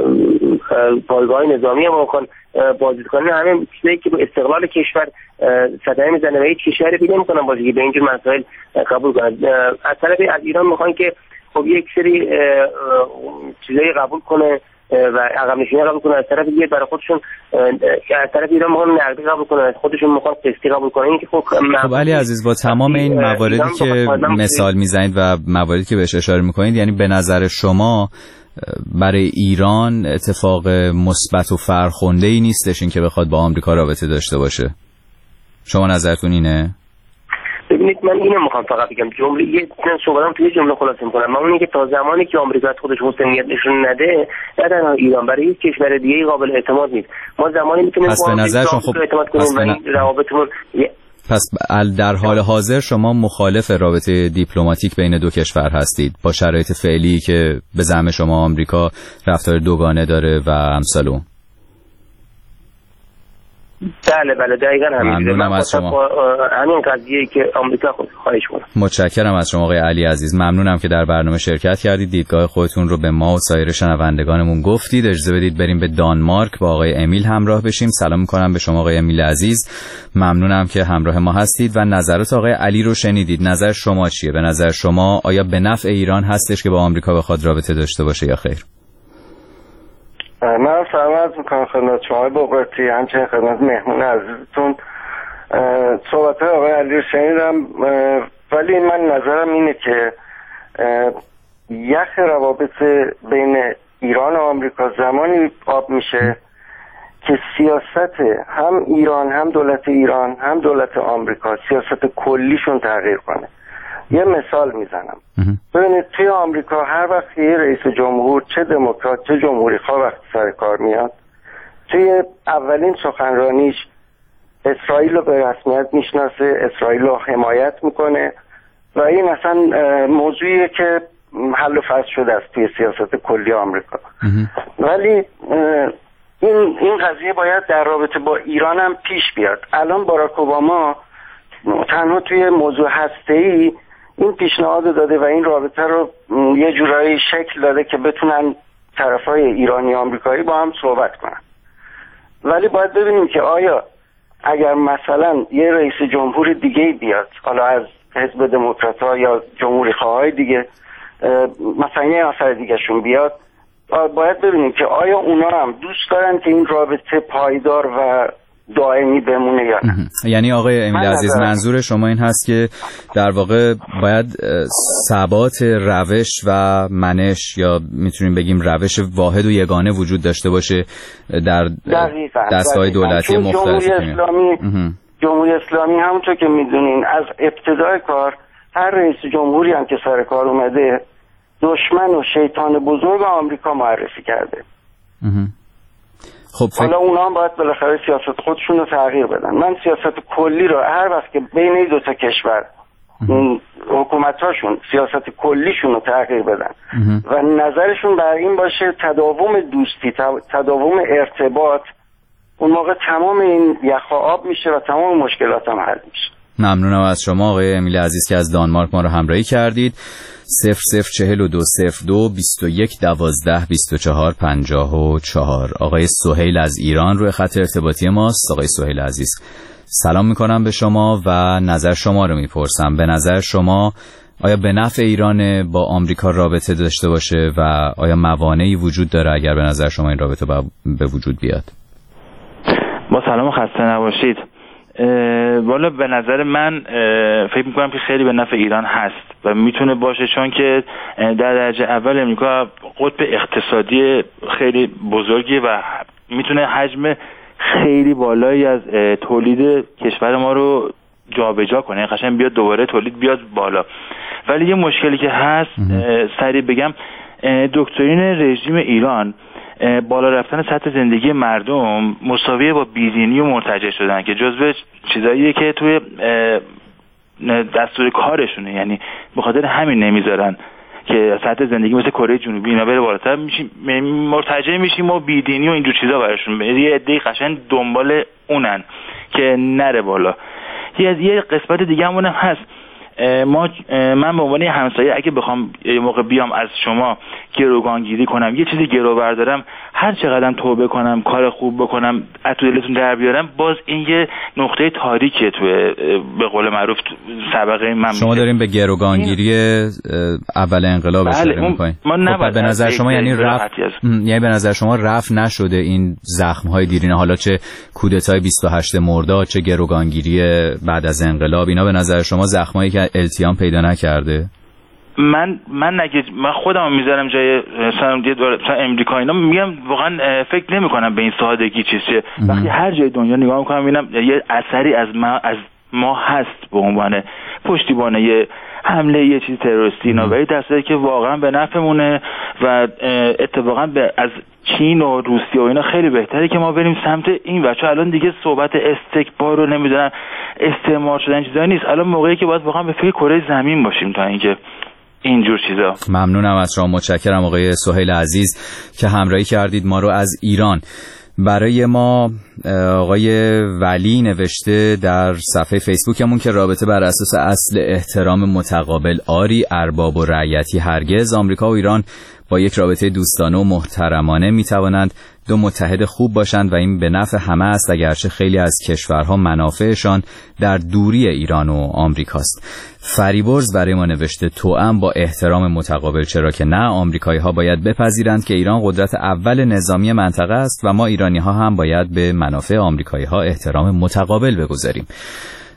پایگاه نظامی ما بخوان بازدید کنن، همه چیزایی که با استقلال کشور صدمه میزنه و هیچ کشوری بی نمیکنن بازی به اینجور مسائل قبول کنن. از طرف از ایران میخوان که خب یک سری چیزایی قبول کنه و عقب نشینی قبول کنن، از طرف دیگه برای خودشون از طرف ایران میخوان نقدی قبول کنن، از خودشون میخوان قسطی قبول کنن. این که خب خب علی عزیز با تمام این مواردی که مثال میزنید و مواردی که بهش اشاره میکنید، یعنی به نظر شما برای ایران اتفاق مثبت و فرخنده‌ای نیستش این که بخواد با آمریکا رابطه داشته باشه؟ شما نظرتون اینه؟ ببینید من اینو میخوام فقط بگم، جمله یه صحبتم توی جمله خلاصه میکنم. من اینه که تا زمانی که آمریکا خودش حسنیت نشون نده، نه تنها ایران برای هیچ کشور دیگه قابل اعتماد نیست. ما زمانی میتونیم پس به نظرشون خب اعتماد کنیم و این روابطمون پس در حال حاضر شما مخالف رابطه دیپلماتیک بین دو کشور هستید با شرایط فعلی که به زعم شما آمریکا رفتار دوگانه داره و امثال اون؟ بله بله دقیقاً همین. ممنونم از شما. همین قضیه که آمریکا خود خواهش کنم. متشکرم از شما آقای علی عزیز. ممنونم که در برنامه شرکت کردید. دیدگاه خودتون رو به ما و سایر شنوندگانمون گفتید. اجازه بدید بریم به دانمارک با آقای امیل همراه بشیم. سلام می‌کنم به شما آقای امیل عزیز. ممنونم که همراه ما هستید و نظرات آقای علی رو شنیدید. نظر شما چیه؟ به نظر شما آیا به نفع ایران هستش که با آمریکا بخواد رابطه داشته باشه یا خیر؟ من سلام عرض میکنم خدمت شما بقرتی، همچنین خدمت مهمون عزیزتون. صحبت آقای علی رو شنیدم، ولی من نظرم اینه که یخ روابط بین ایران و آمریکا زمانی آب میشه که سیاست هم ایران هم دولت ایران هم دولت آمریکا سیاست کلیشون تغییر کنه. یه مثال میزنم. ببینید توی آمریکا هر وقت یه رئیس جمهور چه دموکرات چه جمهوری خواه وقت سر کار میاد، توی اولین سخنرانیش اسرائیل رو به رسمیت میشناسه، اسرائیل رو حمایت میکنه و این اصلا موضوعیه که حل و فصل شده است توی سیاست کلی آمریکا. ولی این این قضیه باید در رابطه با ایران هم پیش بیاد. الان باراک اوباما تنها توی موضوع هسته‌ای این پیشنهاد داده و این رابطه رو یه جورایی شکل داده که بتونن طرفای ایرانی آمریکایی با هم صحبت کنن. ولی باید ببینیم که آیا اگر مثلا یه رئیس جمهور دیگه بیاد، حالا از حزب دموکرات‌ها یا جمهوری خواهای دیگه، مثلا یه نفر دیگه شون بیاد، باید ببینیم که آیا اونا هم دوست دارن که این رابطه پایدار و دائمی بمونه یا نه. یعنی آقای امیل عزیز منظور شما این هست که در واقع باید ثبات روش و منش یا میتونیم بگیم روش واحد و یگانه وجود داشته باشه در دستگاه دولتی مختلف. جمهوری اسلامی جمهوری اسلامی همونطور که میدونین از ابتدای کار هر رئیس جمهوری هم که سر کار اومده دشمن و شیطان بزرگ آمریکا معرفی کرده. خب فکر... حالا اونا هم باید بالاخره سیاست خودشون رو تغییر بدن. من سیاست کلی رو هر وقت که بین این دو تا کشور حکومتاشون سیاست کلیشون رو تغییر بدن و نظرشون بر این باشه تداوم دوستی، تداوم ارتباط، اون موقع تمام این یخ آب میشه و تمام مشکلات هم حل میشه. ممنونم از شما آقای امیل عزیز که از دانمارک ما رو همراهی کردید. صفر صفر چهل و دو صفر دو بیست و یک دوازده بیست و چهار پنجاه و چهار. آقای سهیل از ایران روی خط ارتباطی ماست. آقای سهیل عزیز سلام میکنم به شما و نظر شما رو میپرسم. به نظر شما آیا به نفع ایران با آمریکا رابطه داشته باشه و آیا موانعی وجود داره اگر به نظر شما این رابطه به وجود بیاد؟ با سلام و خسته نباشید. والا به نظر من فکر میکنم که خیلی به نفع ایران هست و میتونه باشه، چون که در درجه اول امریکا قطب اقتصادی خیلی بزرگی و میتونه حجم خیلی بالایی از تولید کشور ما رو جابجا کنه، قشنگ بیاد دوباره تولید بیاد بالا. ولی یه مشکلی که هست سریع بگم، دکترین رژیم ایران بالا رفتن سطح زندگی مردم مساویه با بیدینی و مرتجع شدن که جزو چیزاییه که توی دستور کارشونه، یعنی به خاطر همین نمیذارن که سطح زندگی مثل کره جنوبی اینا بره بالاتر، میشیم مرتجع میشیم و بیدینی و اینجور چیزا براشون یه عده قشنگ دنبال اونن که نره بالا. یه یه قسمت دیگه همون هم هست، ما من به عنوان همسایه اگه بخوام یه موقع بیام از شما گروگانگیری کنم، یه چیزی گرو بردارم، هر چقدرم توبه کنم، کار خوب بکنم، از تو دلتون در بیارم، باز این یه نقطه تاریکه تو به قول معروف سابقه من. شما داریم به گروگانگیری اول انقلاب اشاره می‌کنید. خب به نظر شما یعنی رفت یعنی به نظر شما رفت نشده این زخم‌های دیرینه، حالا چه کودتای بیست و هشتم مرداد چه گروگانگیری بعد از انقلاب، اینا به نظر شما زخمایی که التیام پیدا نکرده؟ من من نگه من خودم میذارم جای مثلا امریکا اینا، میگم واقعا فکر نمی‌کنم به این سادگی چیزیه. وقتی هر جای دنیا نگاه می‌کنم میبینم یه اثری از ما از ما هست به عنوان پشتیبانه یه حمله یه چیز تروریستی اینا، ولی درسته که واقعا به نفعمونه و اتفاقا به از چین و روسیه و اینا خیلی بهتره که ما بریم سمت این و چون الان دیگه صحبت استکبار رو نمیدونن استعمار شدن چیزایی نیست، الان موقعی که باید واقعا به فکر کره زمین باشیم تا اینکه اینجور چیزا. ممنونم از شما، متشکرم آقای سهیل عزیز که همراهی کردید ما رو از ایران. برای ما آقای ولی نوشته در صفحه فیسبوکمون که رابطه بر اساس اصل احترام متقابل آری ارباب و رعیتی هرگز، آمریکا و ایران با یک رابطه دوستانه و محترمانه میتوانند دو متحد خوب باشند و این به نفع همه است، اگرچه خیلی از کشورها منافعشان در دوری ایران و آمریکاست. فریبرز برای ما نوشته توأم با احترام متقابل، چرا که نه، آمریکایی ها باید بپذیرند که ایران قدرت اول نظامی منطقه است و ما ایرانی ها هم باید به منافع آمریکایی ها احترام متقابل بگذاریم.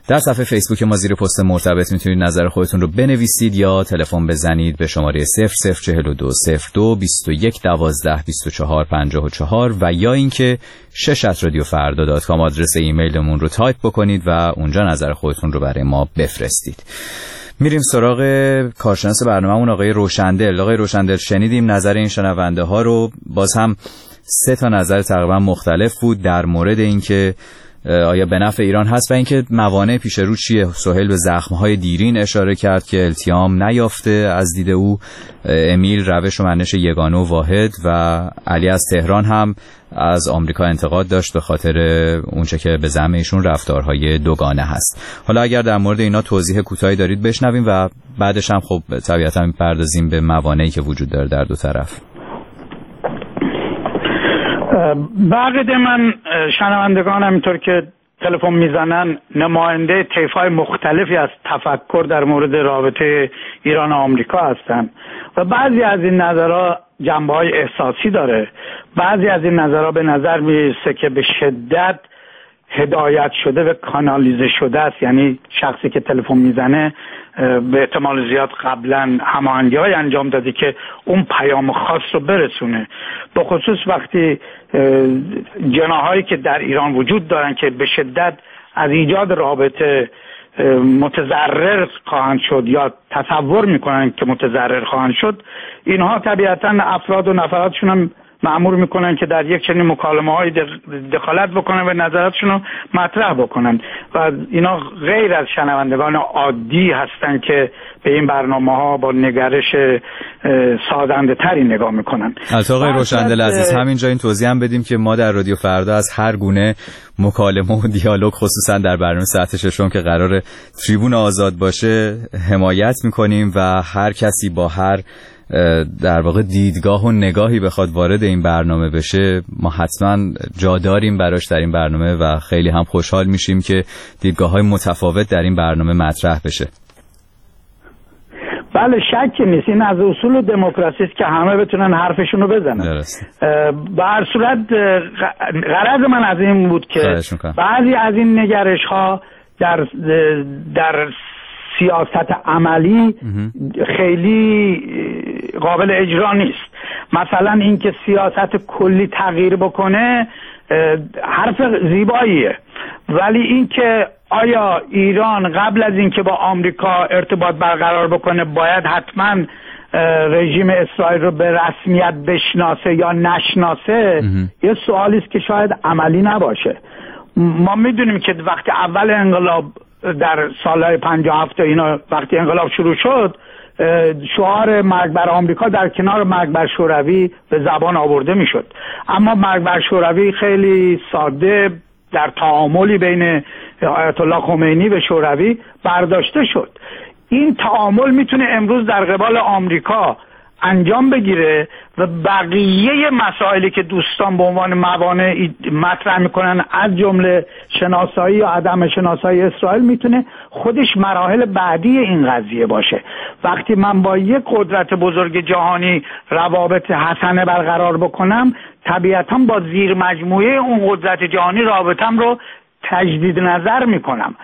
در صفحه فیسبوک ما زیر پست مرتبط میتونید نظر خودتون رو بنویسید یا تلفن بزنید به شماره صفر صفر چهل و دو صفر دو بیست و یک دوازده بیست و چهار پنجاه و چهار و یا اینکه شش ات رادیو فردا دات کام آدرس ایمیلمون رو تایپ بکنید و اونجا نظر خودتون رو برای ما بفرستید. میریم سراغ کارشناس برنامه‌مون آقای روشندل. آقای روشندل، شنیدیم نظر این شنونده ها رو. باز هم سه تا نظر تقریبا مختلف بود در مورد اینکه آیا به نفع ایران هست و اینکه موانع پیش رو چیه. سهیل به زخم‌های دیرین اشاره کرد که التیام نیافته از دید او. امیل روش و منش یگانه و واحد و علی از تهران هم از آمریکا انتقاد داشت به خاطر اونچه که به زعم ایشون رفتارهای دوگانه هست. حالا اگر در مورد اینا توضیح کوتاهی دارید بشنویم و بعدش هم خب طبیعتا می‌پردازیم به موانعی که وجود داره در دو طرف. بعد من شنوندگان همینطور که تلفن میزنن نماینده طیف‌های مختلفی از تفکر در مورد رابطه ایران و آمریکا هستن و بعضی از این نظرها جنبه‌های احساسی داره، بعضی از این نظرها به نظر میرسه که به شدت هدایت شده و کانالیزه شده است، یعنی شخصی که تلفن میزنه به احتمال زیاد قبلا هماهنگی‌های انجام داده که اون پیام خاص رو برسونه، به خصوص وقتی جناحایی که در ایران وجود دارن که به شدت از ایجاد رابطه متضرر خواهند شد یا تصور میکنن که متضرر خواهند شد، اینها طبیعتا افراد و نفراتشون هم مأمور میکنن که در یک چنین مکالمه های دخالت بکنن و نظراتشون رو مطرح بکنن و اینا غیر از شنوندگان عادی هستن که به این برنامه ها با نگرش سازنده تری نگاه میکنن. البته آقای روشندل عزیز همینجا این توضیح هم بدیم که ما در رادیو فردا از هر گونه مکالمه و دیالوگ خصوصا در برنامه ساعت ششم که قرار تریبون آزاد باشه حمایت میکنیم و هر کسی با هر در واقع دیدگاه و نگاهی بخواد وارد این برنامه بشه ما حتما جا داریم براش در این برنامه و خیلی هم خوشحال میشیم که دیدگاه‌های متفاوت در این برنامه مطرح بشه. بله شکی نیست، این از اصول دموکراسی است که همه بتونن حرفشون رو بزنن. به هر صورت غرض من از این بود که بعضی از این نگرش‌ها در در سیاست عملی خیلی قابل اجرا نیست. مثلا اینکه سیاست کلی تغییر بکنه حرف زیباییه، ولی اینکه آیا ایران قبل از اینکه با آمریکا ارتباط برقرار بکنه باید حتما رژیم اسرائیل رو به رسمیت بشناسه یا نشناسه، یه سوالی است که شاید عملی نباشه. ما میدونیم که وقتی اول انقلاب در سالهای پنجاه و هفت اینا وقتی انقلاب شروع شد شعار مرگ بر آمریکا در کنار مرگ بر شوروی به زبان آورده میشد، اما مرگ بر شوروی خیلی ساده در تعاملی بین آیت الله خمینی و شوروی برداشته شد. این تعامل میتونه امروز در قبال آمریکا انجام بگیره و بقیه مسائلی که دوستان به عنوان موانع مطرح میکنن از جمله شناسایی یا عدم شناسایی اسرائیل میتونه خودش مراحل بعدی این قضیه باشه. وقتی من با یک قدرت بزرگ جهانی روابط حسنه برقرار بکنم طبیعتا با زیر مجموعه اون قدرت جهانی رابطم رو تجدید نظر میکنم.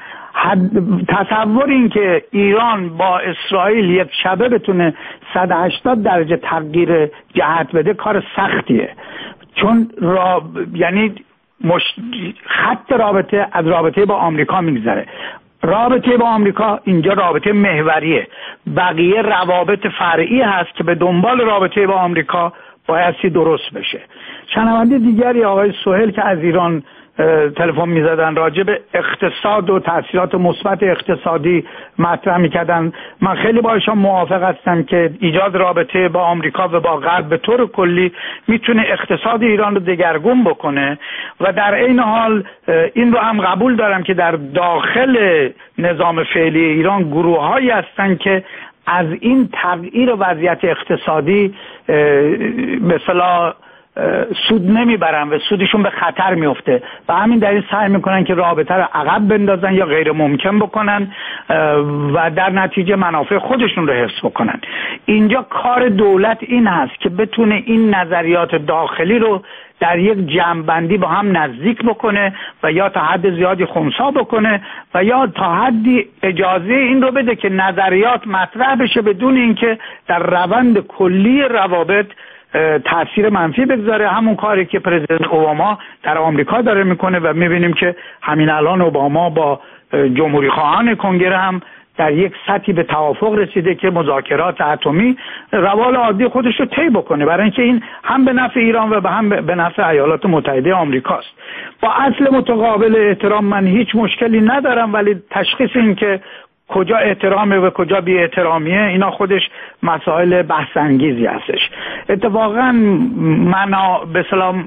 تصور این که ایران با اسرائیل یک شبه بتونه صد و هشتاد درجه تغییر جهت بده کار سختیه، چون را... یعنی مش... خط رابطه از رابطه با آمریکا میگذره. رابطه با آمریکا اینجا رابطه محوریه، بقیه روابط فرعی هست که به دنبال رابطه با آمریکا بایستی درست بشه. شنونده دیگری آقای سهیل که از ایران تلفن میزدن راجع به اقتصاد و تاثیرات مثبت اقتصادی مطرح میکردن، من خیلی با ایشان موافق هستم که ایجاد رابطه با آمریکا و با غرب به طور کلی میتونه اقتصاد ایران رو دگرگون بکنه و در این حال این رو هم قبول دارم که در داخل نظام فعلی ایران گروه‌هایی هستن که از این تغییر وضعیت اقتصادی به اصطلاح سود نمیبرن و سودشون به خطر میفته و همین دلیل سعی میکنن که رابطه رو عقب بندازن یا غیر ممکن بکنن و در نتیجه منافع خودشون رو حفظ بکنن. اینجا کار دولت این هست که بتونه این نظریات داخلی رو در یک جمع‌بندی با هم نزدیک بکنه و یا تا حد زیادی خنثی بکنه و یا تا حدی اجازه این رو بده که نظریات مطرح بشه بدون اینکه در روند کلی روابط تاثیر منفی بگذاره. همون کاری که پرزیدنت اوباما در آمریکا داره میکنه و میبینیم که همین الان اوباما با جمهوری خواهان کنگره هم در یک سطحی به توافق رسیده که مذاکرات اتمی روال عادی خودش رو طی بکنه، برای اینکه این هم به نفع ایران و به هم به نفع ایالات متحده آمریکاست. با اصل متقابل احترام من هیچ مشکلی ندارم، ولی تشخیص این که کجا احترامه و کجا بی احترامیه اینا خودش مسائل بحث انگیزی هستش. اتفاقا منا به اصطلاح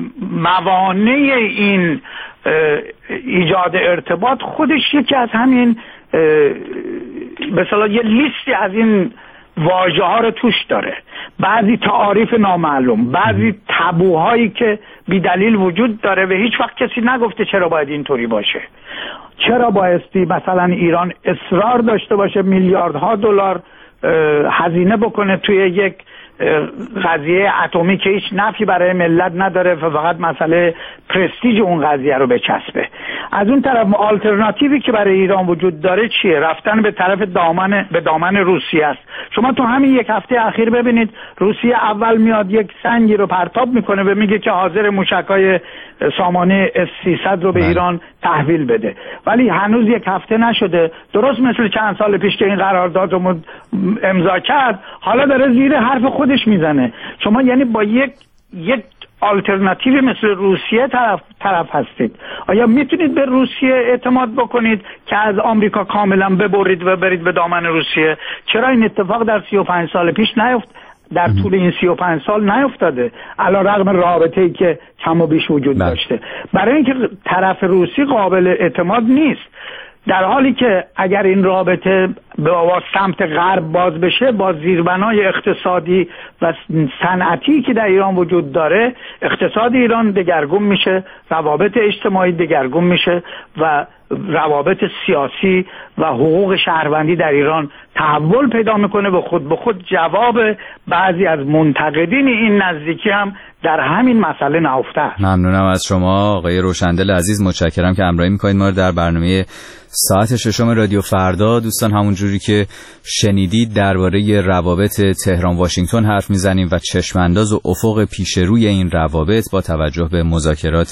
موانع این ایجاد ارتباط خودش یکی از همین به اصطلاح یه لیستی از این واژه ها رو توش داره، بعضی تعاریف نامعلوم، بعضی تابوهایی که بی دلیل وجود داره و هیچ وقت کسی نگفته چرا باید اینطوری باشه. چرا بایستی مثلا ایران اصرار داشته باشه میلیاردها دلار هزینه بکنه توی یک قضیه اتمی که هیچ نفعی برای ملت نداره و فقط مسئله پرستیژ اون قضیه رو بچسبه. از اون طرف آلترناتیوی که برای ایران وجود داره چیه؟ رفتن به طرف دامن به دامن روسیه است. شما تو همین یک هفته اخیر ببینید روسیه اول میاد یک سنگی رو پرتاب میکنه و میگه که حاضر موشک‌های سامانه اس سیصد رو به من. ایران تحویل بده، ولی هنوز یک هفته نشده، درست مثل چند سال پیش که این قرارداد رو امضا کرد حالا داره زیر حرف خودش میزنه. شما یعنی با یک یک آلترناتیو مثل روسیه طرف طرف هستید. آیا میتونید به روسیه اعتماد بکنید که از آمریکا کاملا ببرید و برید به دامن روسیه؟ چرا این اتفاق در سی و پنج سال پیش نیفت در طول این سی و پنج سال نیفتاده علی رغم رابطه‌ای که کم و بیش وجود بله. داشته؟ برای اینکه طرف روسی قابل اعتماد نیست، در حالی که اگر این رابطه به سمت غرب باز بشه با زیربنای اقتصادی و صنعتی که در ایران وجود داره، اقتصاد ایران دگرگون میشه، روابط اجتماعی دگرگون میشه و روابط سیاسی و حقوق شهروندی در ایران تحول پیدا میکنه و خود به خود جواب بعضی از منتقدین این نزدیکی هم در همین مسئله نهفته است. ممنونم از شما آقای روشندل عزیز، متشکرم که همراهی میکنید ما رو در برنامه ساعت ششم رادیو فردا. دوستان همونجوری که شنیدید درباره روابط تهران واشنگتن حرف میزنیم و چشمانداز و افق پیش روی این روابط با توجه به مذاکرات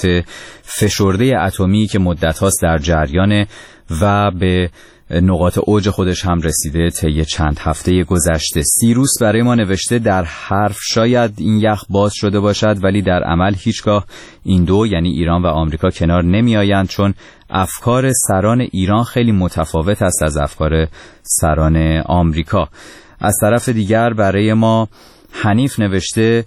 فشرده اتمی که مدت هاست در جریانه و به نقاط اوج خودش هم رسیده طی چند هفته گذشته. سیروس برای ما نوشته در حرف شاید این یخ باز شده باشد ولی در عمل هیچگاه این دو یعنی ایران و آمریکا کنار نمی آیند، چون افکار سران ایران خیلی متفاوت است از افکار سران آمریکا. از طرف دیگر برای ما حنیف نوشته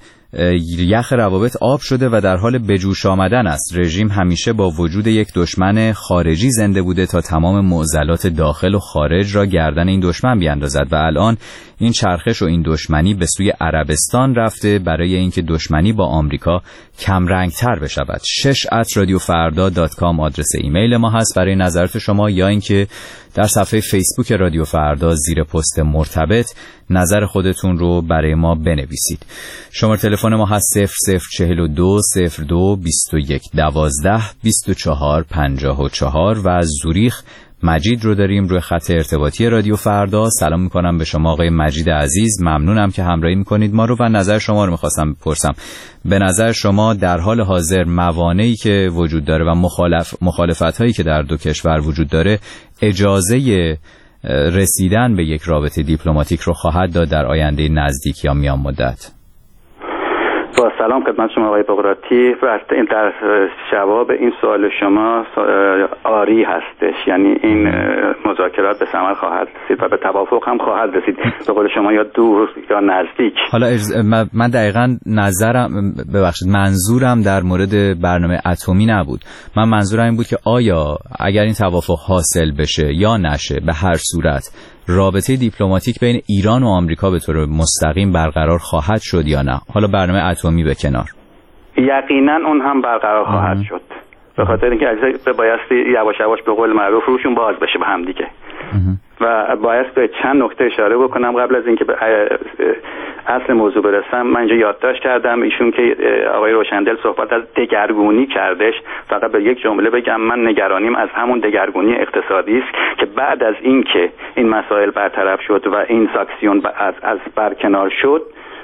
یخ روابط آب شده و در حال بجوش آمدن است. رژیم همیشه با وجود یک دشمن خارجی زنده بوده تا تمام معضلات داخل و خارج را گردن این دشمن بیاندازد و الان این چرخش و این دشمنی به سوی عربستان رفته برای اینکه دشمنی با آمریکا کم رنگ تر بشود. شش ات رادیو فردا دات کام آدرس ایمیل ما هست برای نظرات شما، یا اینکه در صفحه فیسبوک رادیو فردا زیر پست مرتبط نظر خودتون رو برای ما بنویسید. شماره تلفن ما هست صفر صفر چهل و دو صفر دو بیست و یک دوازده بیست و چهار پنجاه و چهار و از زوریخ مجید رو داریم روی خط ارتباطی رادیو فردا. سلام میکنم به شما آقای مجید عزیز، ممنونم که همراهی میکنید ما رو و نظر شما رو میخواستم بپرسم. به نظر شما در حال حاضر موانعی که وجود داره و مخالف مخالفت هایی که در دو کشور وجود داره اجازه رسیدن به یک رابطه دیپلماتیک رو خواهد داد در آینده نزدیک یا میان مدت؟ با سلام خدمت شما آقای بغراتی. این در جواب این سوال شما آری هستش، یعنی این مذاکرات به ثمر خواهد رسید و به توافق هم خواهد رسید، به قول شما یا دور یا نزدیک. حالا من دقیقاً نظرم ببخشید منظورم در مورد برنامه اتمی نبود. من منظورم این بود که آیا اگر این توافق حاصل بشه یا نشه، به هر صورت رابطه دیپلماتیک بین ایران و آمریکا به طور مستقیم برقرار خواهد شد یا نه؟ حالا برنامه اتمی به کنار. یقینا اون هم برقرار خواهد شد، به خاطر اینکه اجزا بایستی یواش یواش به قول معروف روشون باز بشه به هم دیگه. و باید به چند نکته اشاره بکنم قبل از اینکه به اصل موضوع برسم. من اینجا یادداشت کردم ایشون که آقای روشندل صحبت از دگرگونی کردش، فقط به یک جمله بگم من نگرانیم از همون دگرگونی اقتصادی است که بعد از اینکه این مسائل برطرف شد و این ساکسیون از از برکنار شد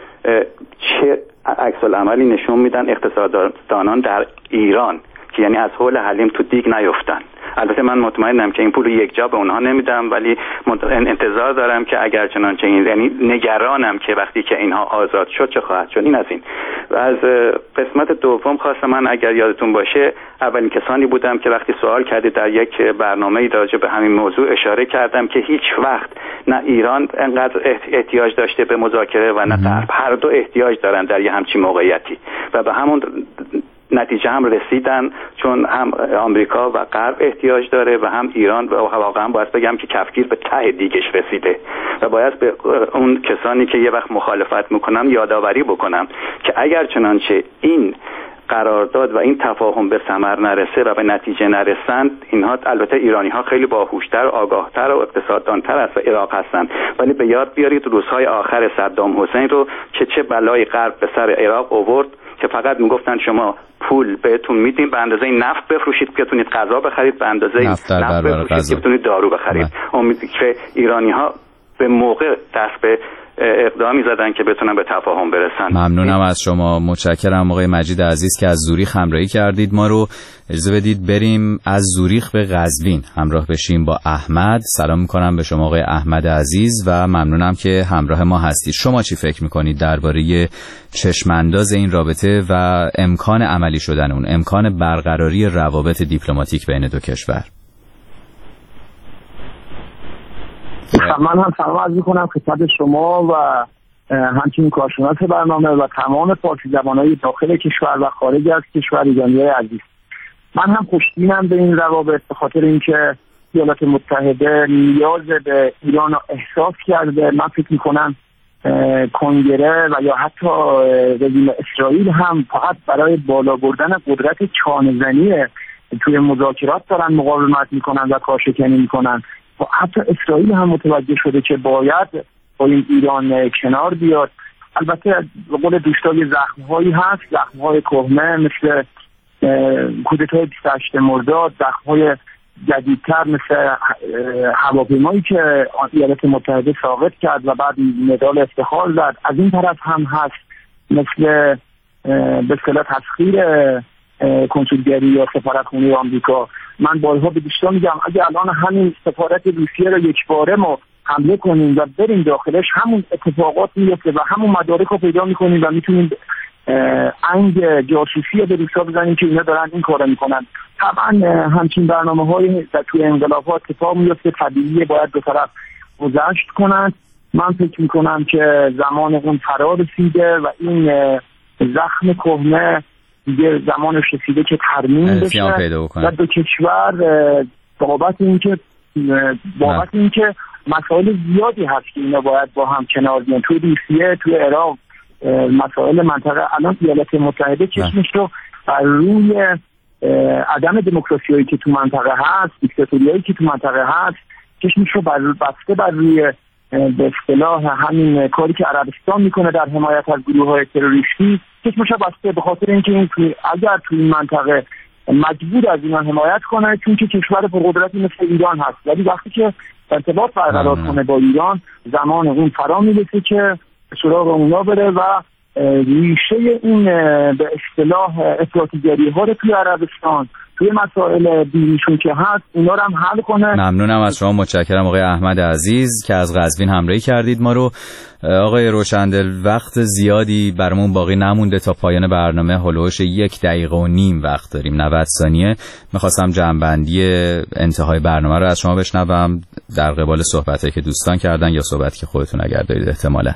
چه عکس العملی نشون میدن اقتصاددانان در ایران که یعنی از حول حلیم تو دیگ نیفتن. البته من مطمئنم که این پول یک جا به اونها نمیدم، ولی انتظار دارم که اگر چنانچه این، یعنی نگرانم که وقتی که اینها آزاد شد چه خواهد شد. این از این. و از قسمت دوم خواستم، من اگر یادتون باشه اولین کسانی بودم که وقتی سوال کردید در یک برنامه راجع به همین موضوع اشاره کردم که هیچ وقت نه ایران انقدر احتیاج داشته به مذاکره و نه غرب، هر دو احتیاج دارن در یه همچین موقعیتی و به همون نتیجه هم رسیدن، چون هم آمریکا و غرب احتیاج داره و هم ایران، و واقعا باید بگم که کفگیر به ته دیگش رسیده و باید به اون کسانی که یه وقت مخالفت میکنم یادآوری بکنم که اگر چنانچه این قرارداد و این تفاهم به ثمر نرسه و به نتیجه نرسند، اینها البته ایرانی ها خیلی باهوشتر، آگاهتر و اقتصاددانتر از عراق هستند، ولی به یاد بیارید روزهای آخر صدام حسین رو که چه بلای غرب به سر عراق آورد که فقط میگفتن شما پول بهتون میدیم به اندازه نفت بفروشید که بتونید غذا بخرید، به اندازه نفت, نفت بفروشید که بتونید دارو بخرید. امید که ایرانی ها به موقع دست به اقدامی زدن که بتونن به تفاهم برسن. ممنونم از شما، متشکرم آقای مجید عزیز که از زوریخ همراهی کردید ما رو. اجازه بدید بریم از زوریخ به قزوین همراه بشیم با احمد. سلام میکنم به شما آقای احمد عزیز و ممنونم که همراه ما هستید. شما چی فکر میکنید درباره چشمانداز این رابطه و امکان عملی شدن اون، امکان برقراری روابط دیپلماتیک بین دو کشور؟ من هم سلام عرض می‌کنم خدمت شما و همچنین کارشناس برنامه و تمام فارسی زبان‌های داخل کشور و خارج از کشور ایرانی‌های عزیز. من هم خوشبینم به این روابط به خاطر اینکه ایالات متحده نیاز به ایران را احساس کرده. من فکر می‌کنم کنگره و یا حتی رژیم اسرائیل هم فقط برای بالا بردن قدرت چانه‌زنی توی مذاکرات دارن مقاومت می‌کنن و کارشکنی می‌کنن. و حتی اسرائیل هم متوجه شده که باید با این ایران کنار بیاد. البته به قول دوستای زخم‌هایی هست، زخم‌های کهنه مثل کودتای بیست و هشت مرداد، زخم‌های جدیدتر مثل هواپیمایی که ایالات متحده ساقط کرد و بعد مدال افتخار زد. از این طرف هم هست مثل به اصطلاح تسخیر کنسولگری یا سفارتخونه آمریکا. من بارها به دوستان میگم اگه الان همین سفارت روسیه رو یک باره ما حمله کنیم و بریم داخلش، همون اتفاقات میفته و همون مدارک رو پیدا میکنیم و میتونیم انگ جاسوسی به روسا بزنیم که اینا دارن این کارو میکنن. طبعا همچین برنامه‌های توی انقلابات اتفاق میفته، طبیعیه، باید دو طرف گذشت کنن. من فکر میکنم که زمان اون فرا رسیده و این زخم کهنه دیگه زمانش رسیده که ترمیم بشه و دو کشور بابت اینکه بابت اینکه مسائل زیادی هست که اینا باید با هم کنار بیان. توی روسیه، توی عراق، مسائل منطقه. الان ایالات متحده چشمش رو بر روی عدم دموکراسیایی که تو منطقه هست، دیکتاتوریایی که تو منطقه هست، چشمش رو بر بسته بر روی به اصطلاح همین کاری که عربستان میکنه در حمایت از گروه‌های تروریستی، چشمش رو بسته به خاطر اینکه این اگر تو این منطقه مجبور از اینا حمایت کنه، چون که کشور پرقدرتی مثل ایران هست، ولی وقتی که ارتباط برقرار کنه با ایران، زمان اون فرا میرسه که سراغ اونا بره و ریشه این به اصطلاح افراطیگری ها رو توی عربستان، توی مسائل دینیشون که هست، اینا رو هم حل کنه. ممنونم از شما، متشکرم آقای احمد عزیز که از قزوین همراهی کردید ما رو. آقای روشندل، وقت زیادی برامون باقی نمونده تا پایان برنامه، هلوش یک دقیقه و نیم وقت داریم، نود ثانیه. میخواستم جمع‌بندی انتهای برنامه رو از شما بشنوم در قبال صحبتایی که دوستان کردن یا صحبتی که خودتون اگر دارید احتمالاً.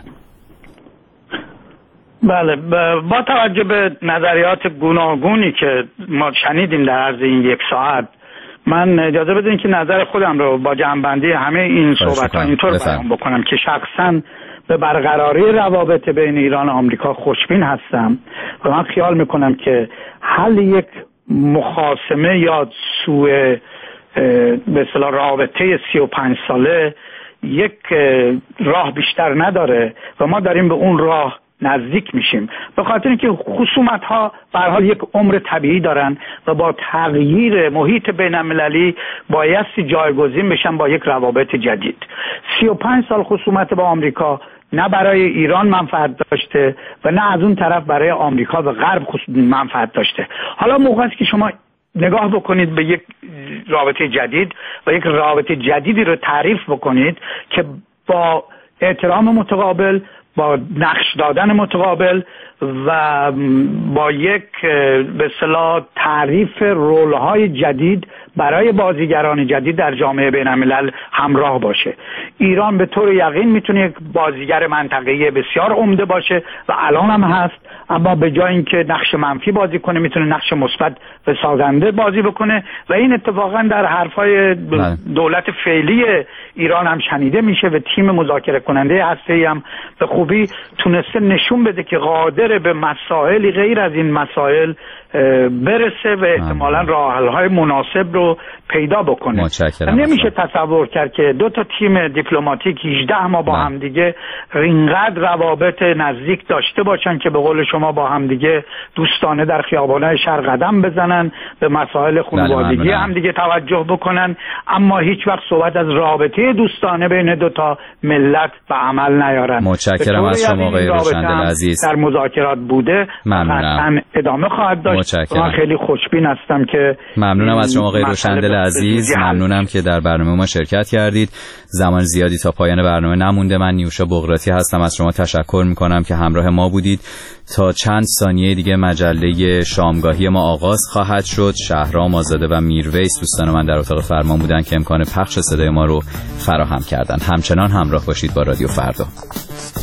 بله، با توجه به نظریات گوناگونی که ما شنیدیم در عرض این یک ساعت، من اجازه بدین که نظر خودم رو با جمع‌بندی همه این صحبت‌ها اینطور بیان بکنم که شخصاً به برقراری روابط بین ایران و آمریکا خوشبین هستم و من خیال میکنم که حل یک مخاصمه یا سوء به اصطلاح رابطه سی و پنج ساله یک راه بیشتر نداره و ما داریم به اون راه نزدیک میشیم، به خاطر اینکه خصومت ها به هر حال یک عمر طبیعی دارن و با تغییر محیط بین المللی بایستی جایگزین بشن با یک روابط جدید. سی و پنج سال خصومت با آمریکا نه برای ایران منفعت داشته و نه از اون طرف برای آمریکا و غرب منفعت داشته. حالا موقعی است که شما نگاه بکنید به یک رابطه جدید و یک رابطه جدیدی رو تعریف بکنید که با احترام متقابل، با نقش دادن متقابل و با یک به اصطلاح تعریف رول‌های جدید برای بازیگران جدید در جامعه بین الملل همراه باشه. ایران به طور یقین میتونه یک بازیگر منطقه‌ای بسیار عمده باشه و الان هم هست، اما به جای اینکه نقش منفی بازی کنه میتونه نقش مثبت و سازنده بازی بکنه و این اتفاقا در حرفای دولت فعلی ایران هم شنیده میشه و تیم مذاکره کننده هسته‌ای هم به خوبی تونسته نشون بده که قادر به مسائلی غیر از این مسائل برسه و احتمالاً راه حل‌های مناسب رو پیدا بکنه. نمیشه تصور کرد که دو تا تیم دیپلماتیک هجده ماه با هم دیگه اینقدر روابط نزدیک داشته باشن که به قول شما با هم دیگه دوستانه در خیابان‌های شهر قدم بزنن، به مسائل خانوادگی هم دیگه توجه بکنن، اما هیچ وقت صحبت از رابطه دوستانه بین دو تا ملت و عمل نیارن. متشکرم از شما آقای روشندل عزیز. در مذاکرات بوده، ممنونم. ادامه خواهد داشت. من خیلی خوشبین هستم که ممنونم از شما آقای روشندل عزیز، ممنونم که در برنامه ما شرکت کردید. زمان زیادی تا پایان برنامه نمونده. من نیوشا بغراتی هستم، از شما تشکر میکنم که همراه ما بودید. تا چند ثانیه دیگه مجله شامگاهی ما آغاز خواهد شد. شهرام آزاده و میرویس دوستان من در اتاق فرمان بودن که امکان پخش صدای ما رو فراهم کردن. همچنان همراه باشید با رادیو فردا.